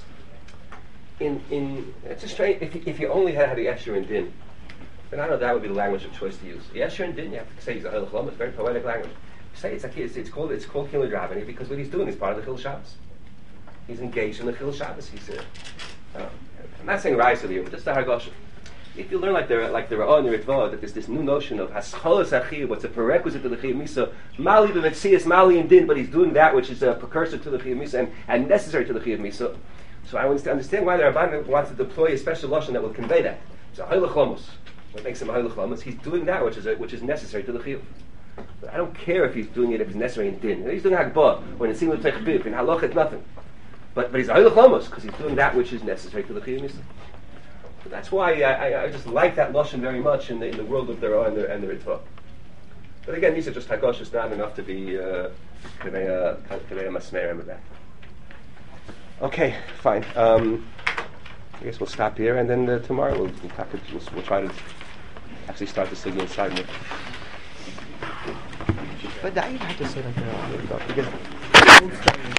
In in it's a strange. If you, if you only had had a Yesher and Din. Then I know that would be the language of choice to use. Yesher and Din, you have to say he's a Holach Lamos, very poetic language. You say it's like it's, it's called it's called Kilui Dravani because what he's doing is part of the Chil Shabbos. He's engaged in the Chil Shabbos. He's uh, uh, I'm not saying rise to the year, but just the Hargosha. If you learn like the like the Ra'ah and the Ritva, that there's this new notion of Hascholas Achiyuv, what's a prerequisite to the Chiyuv Misa, Mali b'Metzias, Mali and Din, but he's doing that which is a precursor to the Chiyuv Misa and, and necessary to the Chiyuv Misa. So I want to understand why the Rabban wants to deploy a special lashon that will convey that. It's a Holach Lamos. What makes him a Holach Lamos? He's doing that which is a, which is necessary to the Chiyuv. But I don't care if he's doing it if it's necessary in Din. He's doing Hagbah when it's single Techbib in Halach it's nothing. But but he's a Holach Lamos because he's doing that which is necessary to the Chiyuv Misa. So that's why I, I, I just like that lashon very much in the in the world of the Ra'ah and the and the Ritva. But again, these are just Hagosh. It's not enough to be kavei a masmerim with that. Okay, fine. Um, I guess we'll stop here, and then uh, tomorrow we'll, we'll, talk, we'll, we'll try to actually start the signal inside more. But I have to say that. There we go.